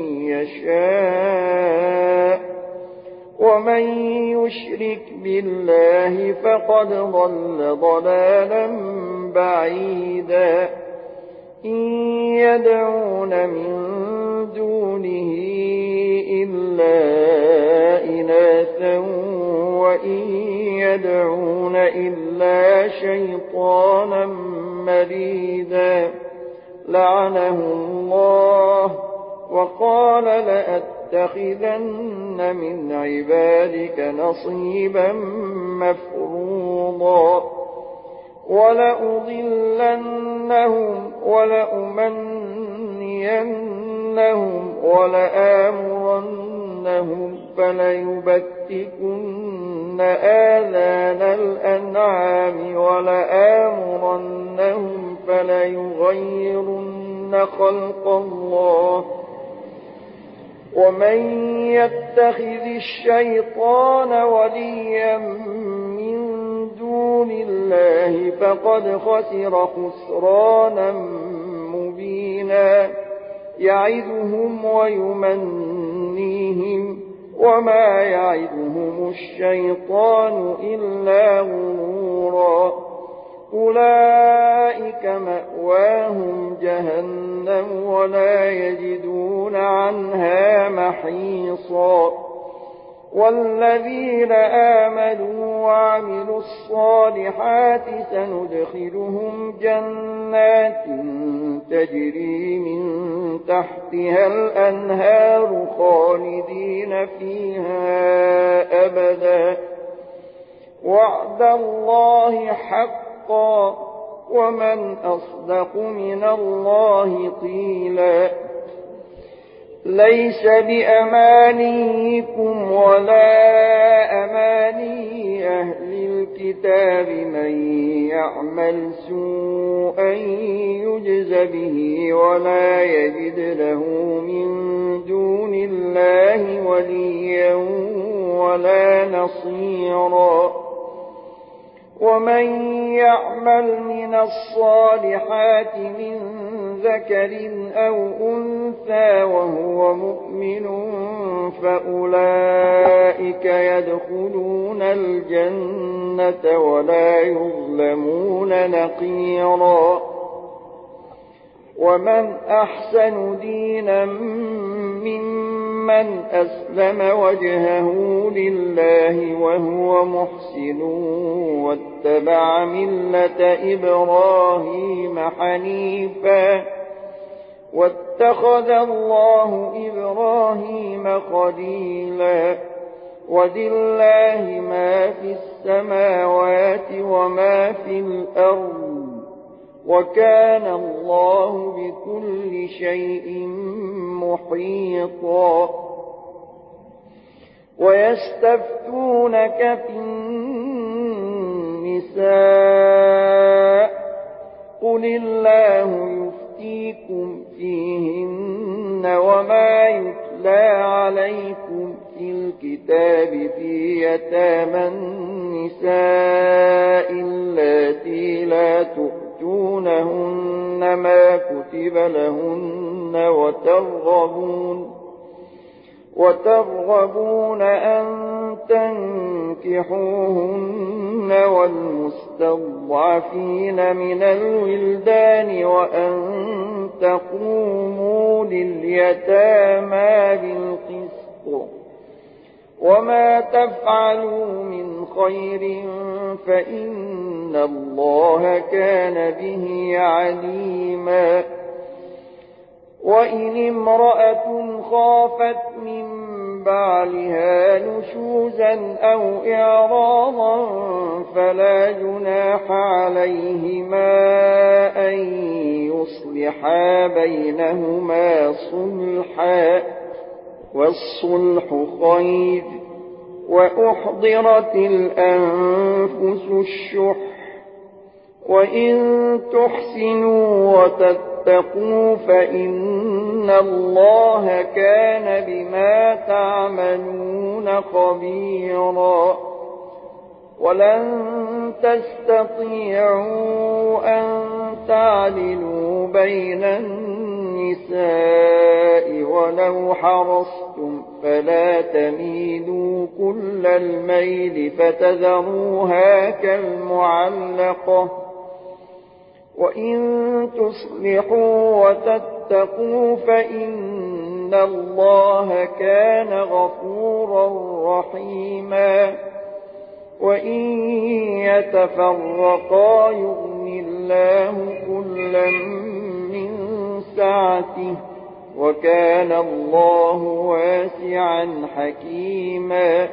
يشاء ومن يشرك بالله فقد ضل ضلالا بعيدا إن يدعون من دونه إلا إناثا وإن يدعون إلا شيطانا مريدا لعنه الله وقال لأتخذن من عبادك نصيبا مفروضا ولأضلنهم ولأمنينهم ولآمرنهم فليبتكن آذان الأنعام ولآمرنهم فليغيرن خلق الله ومن يتخذ الشيطان وليا من دون الله فقد خسر خسرانا مبينا يعدهم ويمنيهم وما يعدهم الشيطان إلا غرورا أولئك مأواهم جهنم ولا يجدون عنها محيصا والذين آمنوا وعملوا الصالحات سندخلهم جنات تجري من تحتها الأنهار خالدين فيها أبدا وعد الله حقا ومن أصدق من الله قيلا ليس بأمانيكم ولا أماني أهل الكتاب من يعمل سوءا يجز به ولا يجد له من دون الله وليا ولا نصيرا ومن يعمل من الصالحات من ذكر أو أنثى وهو مؤمن فأولئك يدخلون الجنة ولا يظلمون نقيرا ومن أحسن دينا ممن ممن أسلم وجهه لله وهو محسن واتبع ملة إبراهيم حنيفا واتخذ الله إبراهيم خليلا ولله ما في السماوات وما في الأرض وكان الله بكل شيء محيطا ويستفتونك في النساء قل الله يفتيكم فيهن وما يتلى عليكم في الكتاب في يتامى النساء اللاتي لا تؤتونهن ما كتب لهن وترغبون أن تنكحوهن والمستضعفين من الولدان وأن تقوموا لليتامى بالقسط وما تفعلوا من خير فإن الله كان به عليما وإن امرأة خافت من بعلها نشوزا أو إعراضا فلا جناح عليهما أن يصلحا بينهما صلحا والصلح خير وأحضرت الأنفس الشح وإن تحسنوا وتتقوا فإن الله كان بما تعملون خبيرا ولن تستطيعوا أن تعدلوا بين النساء ولو حرصتم فلا تميلوا كل الميل فتذروها كالمعلقة وإن تصلحوا وتتقوا فإن الله كان غفورا رحيما وإن يتفرقا يغني الله كلا من سعته وكان الله واسعا حكيما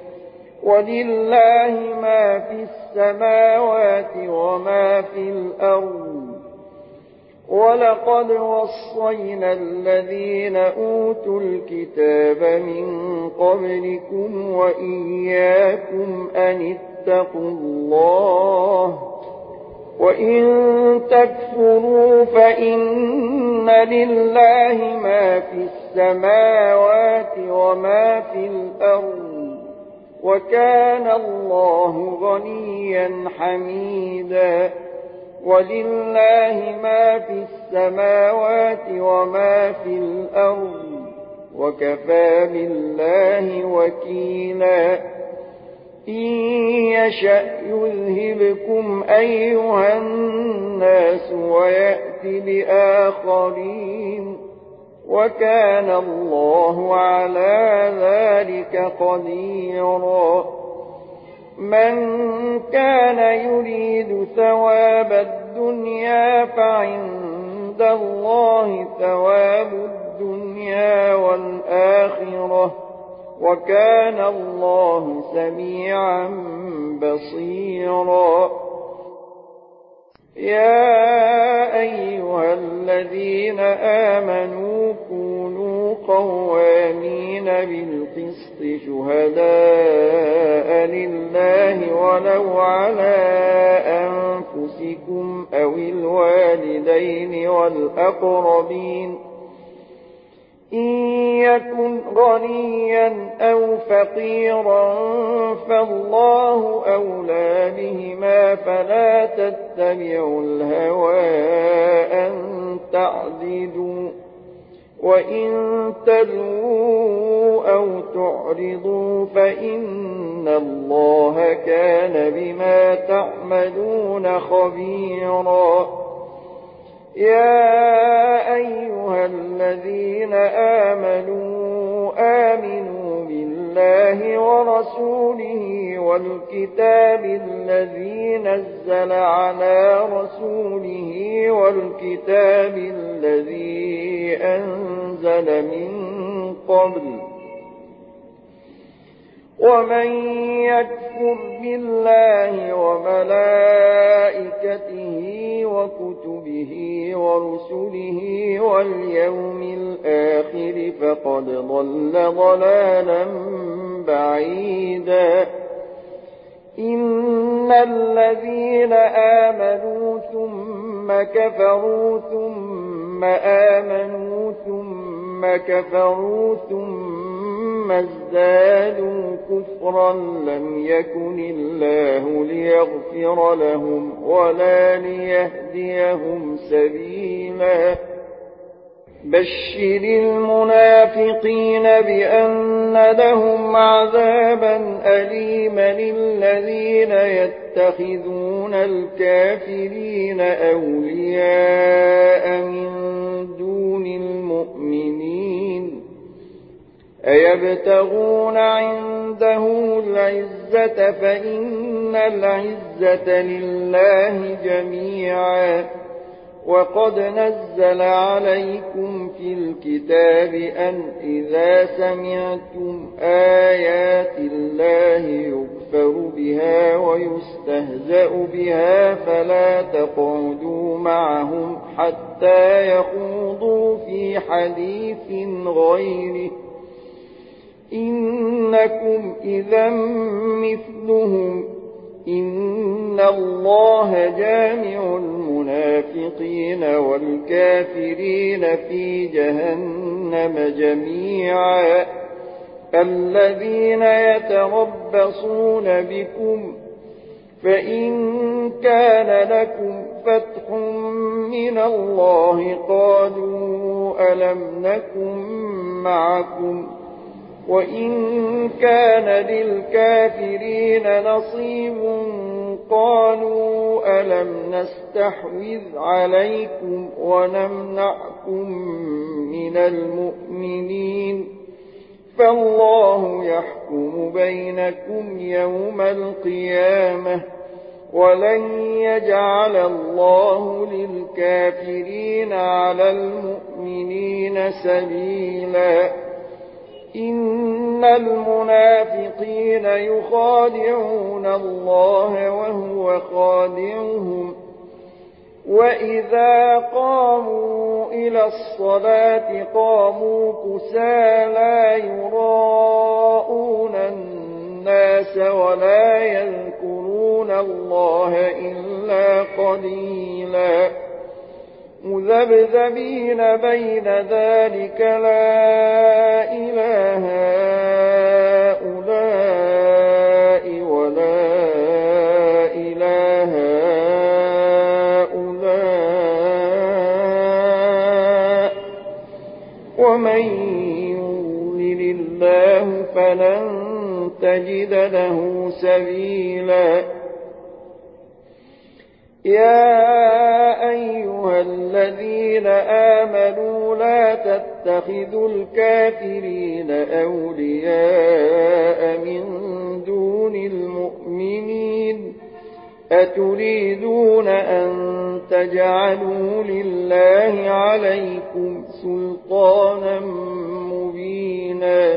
ولله ما في السماوات وما في الأرض ولقد وصينا الذين أوتوا الكتاب من قبلكم وإياكم أن اتقوا الله وإن تكفروا فإن لله ما في السماوات وما في الأرض وكان الله غنيا حميدا ولله ما في السماوات وما في الأرض وكفى بالله وكيلا إن يشأ يذهبكم أيها الناس ويأتي بآخرين وكان الله على ذلك قديرا من كان يريد ثواب الدنيا فعند الله ثواب الدنيا والآخرة وكان الله سميعا بصيرا يا أيها الذين آمنوا كونوا قوامين بالقسط شهداء لله ولو على أنفسكم أو الوالدين والأقربين إن يكن غنيا أو فقيرا فالله أولى بهما فلا تتبعوا الهوى أن تعدلوا وإن تلووا أو تعرضوا فإن الله كان بما تعملون خبيرا يا أيها الذين آمنوا آمنوا بالله ورسوله والكتاب الذي نزل على رسوله والكتاب الذي أنزل من قبل ومن يكفر بالله وملائكته وكتبه ورسله واليوم الآخر فقد ضل ضلالا بعيدا إن الذين آمنوا ثم كفروا ثم آمنوا ثم كفروا ثم ازدادوا كفرا لم يكن الله ليغفر لهم ولا ليهديهم سبيلا بشر المنافقين بأن لهم عذابا أليما الذين يتخذون الكافرين أولياء من دون المؤمنين أيبتغون عندهم العزة فإن العزة لله جميعا وقد نزل عليكم في الكتاب أن إذا سمعتم آيات الله يكفر بها ويستهزأ بها فلا تقعدوا معهم حتى يخوضوا في حديث غيره إنكم إذا مثلهم إن الله جامع المنافقين والكافرين في جهنم جميعا الذين يتربصون بكم فإن كان لكم فتح من الله قالوا ألم نكن معكم وإن كان للكافرين نصيب قالوا ألم نستحوذ عليكم ونمنعكم من المؤمنين فالله يحكم بينكم يوم القيامة ولن يجعل الله للكافرين على المؤمنين سبيلا إن المنافقين يخادعون الله وهو خادعهم وإذا قاموا إلى الصلاة قاموا كسالى يراءون الناس ولا يذكرون الله إلا قليلا مذبذبين بين ذلك لا إله هؤلاء ولا إله هؤلاء ومن يضلل الله فلن تجد له سبيلا يا أيها الذين آمنوا لا تتخذوا الكافرين أولياء من دون المؤمنين أتريدون أن تجعلوا لله عليكم سلطانا مبينا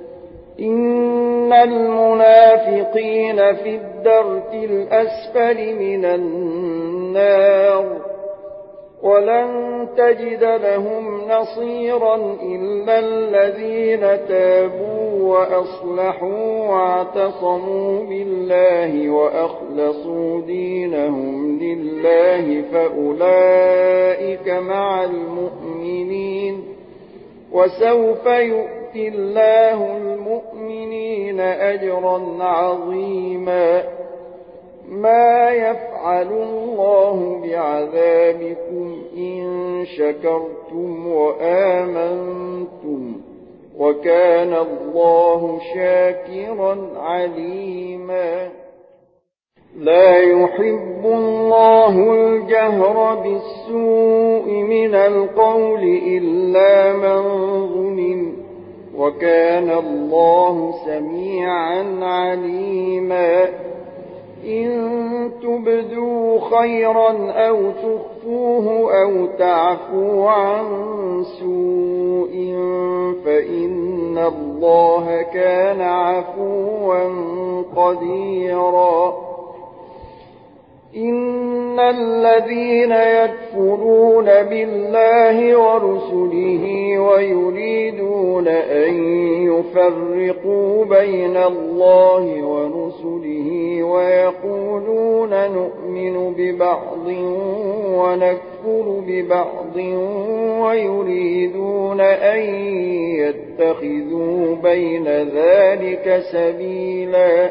إن المنافقين في الدرك الأسفل من النار ولن تجد لهم نصيرا إلا الذين تابوا وأصلحوا واعتصموا بالله وأخلصوا دينهم لله فأولئك مع المؤمنين وسوف يؤتي الله المؤمنين أجرا عظيما ما يفعل الله بعذابكم إن شكرتم وآمنتم وكان الله شاكرا عليما لا يحب الله الجهر بالسوء من القول إلا من ظلم وكان الله سميعا عليما إن تبدوا خيرا أو تخفوه أو تعفوا عن سوء فإن الله كان عفوا قديرا إن الذين يكفرون بالله ورسله ويريدون أن يفرقوا بين الله ورسله ويقولون نؤمن ببعض ونكفر ببعض ويريدون أن يتخذوا بين ذلك سبيلا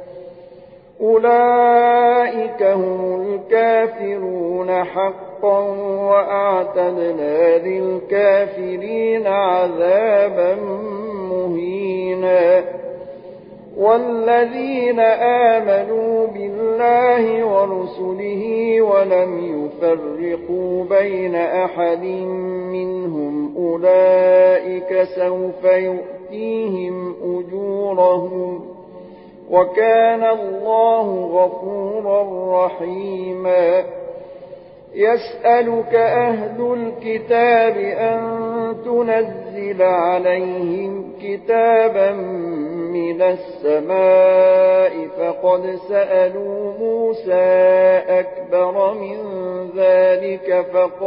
أولئك هم الكافرون حقا وأعتدنا للكافرين عذابا مهينا والذين آمنوا بالله ورسله ولم يفرقوا بين أحد منهم أولئك سوف يؤتيهم أجورهم وكان الله غفورا رحيما يسألك أهل الكتاب أن تنزل عليهم كتابا من السماء فقد سألوا موسى أكبر من ذلك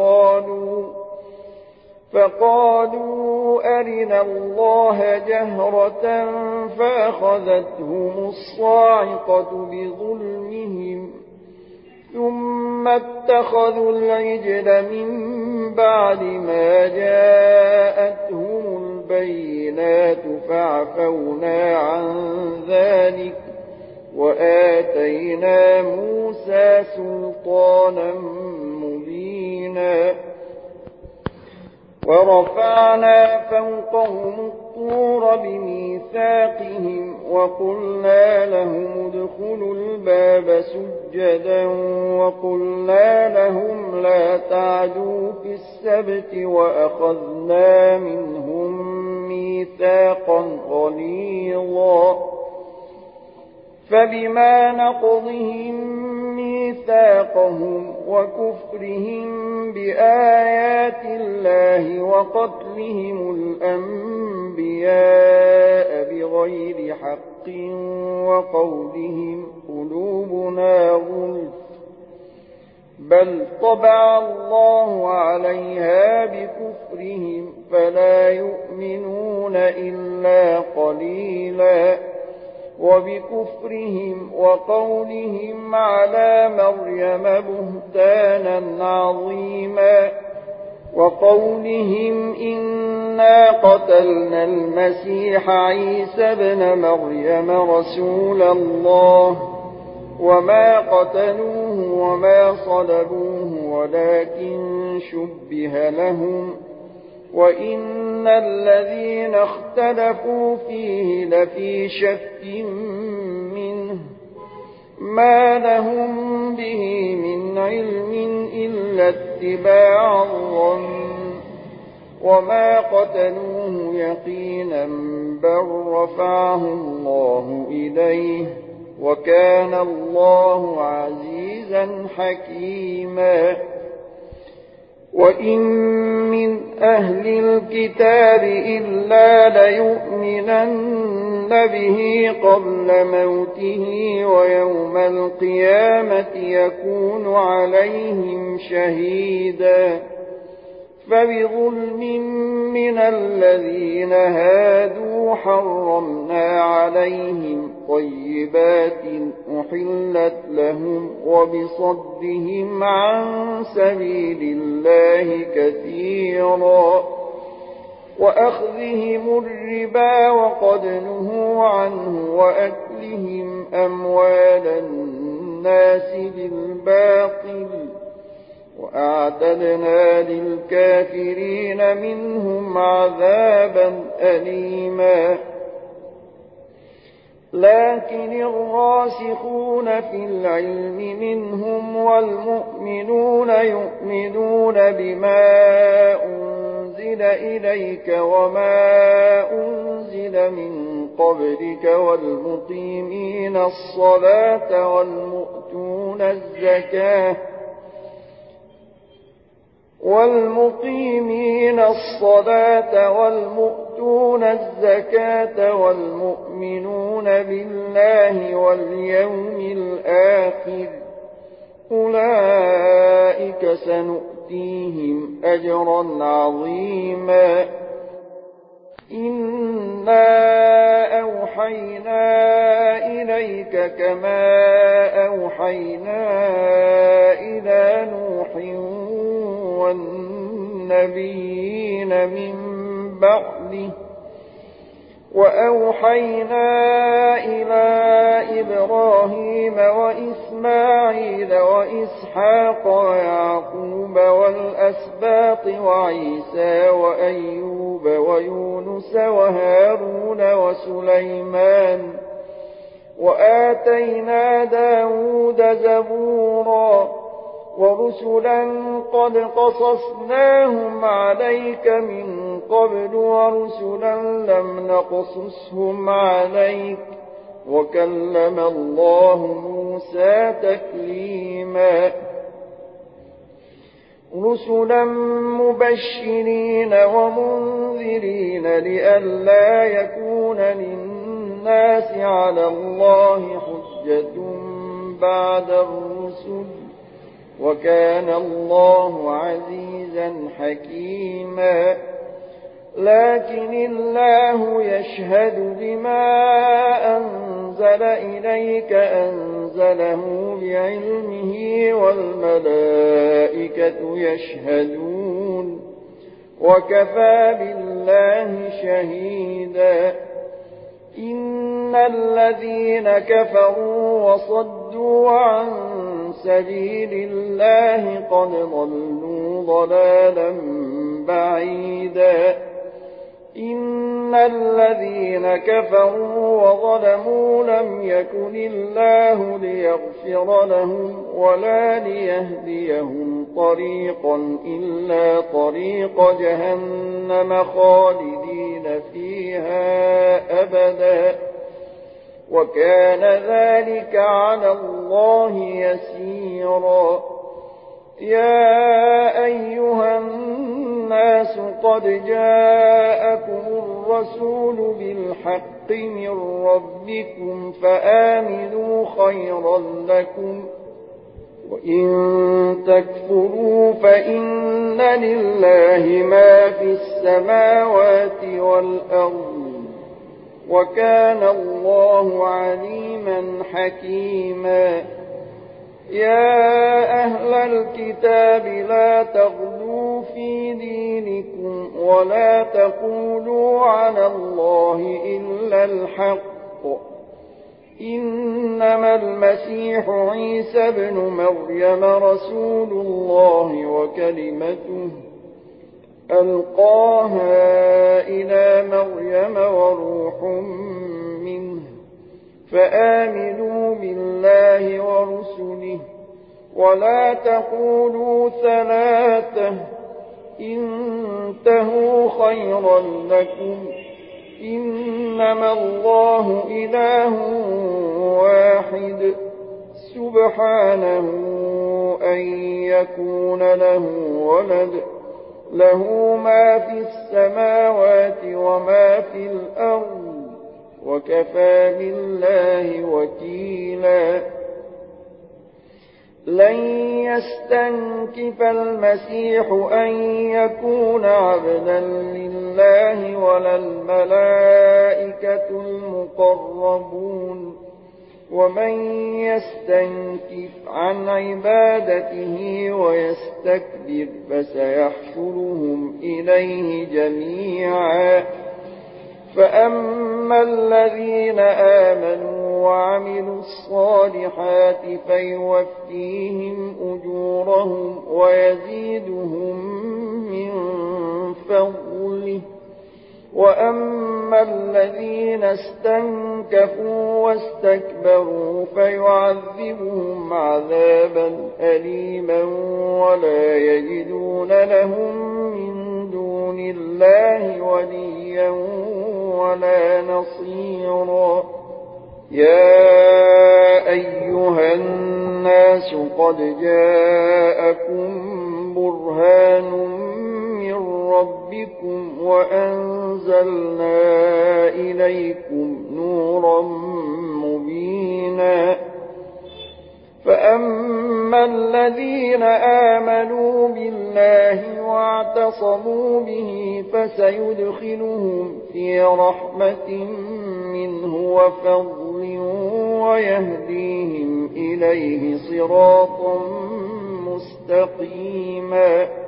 فقالوا أرنا الله جهرة فأخذتهم الصاعقة بظلمهم ثم اتخذوا العجل من بعد ما جاءتهم البينات فعفونا عن ذلك وآتينا موسى سلطانا مبينا ورفعنا فوقهم الطور بميثاقهم وقلنا لهم ادخلوا الباب سجدا وقلنا لهم لا تعدوا في السبت وأخذنا منهم ميثاقا غليظا فبما نقضهم ميثاقهم وكفرهم بآيات الله وقتلهم الأنبياء بغير حق وقولهم قلوبنا غلف بل طبع الله عليها بكفرهم فلا يؤمنون إلا قليلا وبكفرهم وقولهم على مريم بهتانا عظيما وقولهم إنا قتلنا المسيح عيسى ابن مريم رسول الله وما قتلوه وما صلبوه ولكن شبه لهم وإن الذين اختلفوا فيه لفي شك منه ما لهم به من علم إلا اتباع الظن وما قتلوه يقينا بل رفعه الله إليه وكان الله عزيزا حكيما وإن من أهل الكتاب إلا ليؤمنن به قبل موته ويوم القيامة يكون عليهم شهيدا فبظلم من الذين هادوا حرمنا عليهم طيبات أحلت لهم وبصدهم عن سبيل الله كثيرا وأخذهم الربا وقد نهوا عنه وأكلهم أموال الناس بالباطل وأعتدنا للكافرين منهم عذابا أليما لكن الراسخون في العلم منهم والمؤمنون يؤمنون بما أنزل إليك وما أنزل الذين من قبلك والمقيمين الصلاة والمؤتون الزكاة والمؤمنون بالله واليوم الآخر أولئك سنؤتيهم أجرا عظيما. إنا أوحينا إليك كما أوحينا إلى نوح والنبيين من بعده وأوحينا إلى إبراهيم وإسماعيل وإسحاق ويعقوب والأسباط وعيسى وأيوب ويونس وهارون وسليمان وآتينا داود زبورا ورسلا قد قصصناهم عليك من قبل ورسلا لم نقصصهم عليك وكلم الله موسى تكليما رسلا مبشرين ومنذرين لئلا يكون للناس على الله حجة بعد الرسل وكان الله عزيزا حكيما. لكن الله يشهد بما أنزل إليك أنزله بعلمه والملائكة يشهدون وكفى بالله شهيدا. إن الذين كفروا وصدوا عن سبيل الله قد ضلوا ضلالا بعيدا. إن الذين كفروا وظلموا لم يكن الله ليغفر لهم ولا ليهديهم طريقا إلا طريق جهنم خالدين فيها أبدا وكان ذلك على الله يسيرا. يا أيها الناس قد جاءكم الرسول بالحق من ربكم فآمنوا خيرا لكم وإن تكفروا فإن لله ما في السماوات والأرض وكان الله عليما حكيما. يا أهل الكتاب لا تغلوا في دينكم ولا تقولوا على الله إلا الحق إنما المسيح عيسى ابن مريم رسول الله وكلمته ألقاها إلى مريم وروح منه فآمنوا بالله ورسله ولا تقولوا ثلاثة انتهوا خيرا لكم إنما الله إله واحد سبحانه أن يكون له ولد له ما في السماوات وما في الأرض وكفى بالله وكيلا. لن يستنكف المسيح أن يكون عبدا لله ولا الملائكة المقربون ومن يستنكف عن عبادته ويستكبر فسيحشرهم إليه جميعا. فأما الذين آمنوا وعملوا الصالحات فيوفيهم أجورهم ويزيدهم من فضله وأما الذين استنكفوا واستكبروا فيعذبهم عذابا أليما ولا يجدون لهم من دون الله وليا ولا نصيرا. يا أيها الناس قد جاءكم برهان من ربكم وأنزلنا إليكم نورا مبينا. فأما الذين آمنوا بالله واعتصموا به فسيدخلهم في رحمة منه وفضل ويهديهم إليه صراطا مستقيما.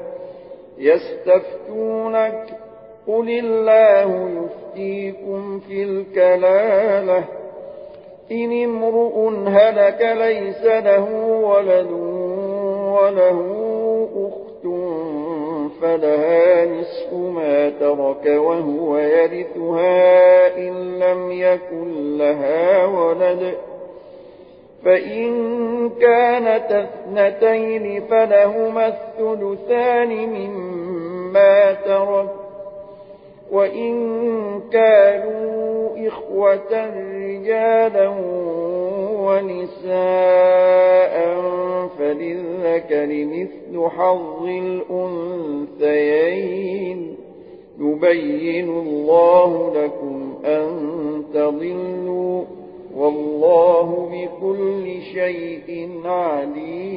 يستفتونك قل الله يفتيكم في الكلالة إن امرؤ هلك ليس له ولد وله أخت فلها نصف ما ترك وهو يرثها إن لم يكن لها ولد، فإن كانت اثنتين فلهما الثلثان مما ترك، وإن كانوا إخوة رجالا ونساء فللذكر مثل حظ الأنثيين. يبين الله لكم أن تضلوا والله بكل شيء عليم.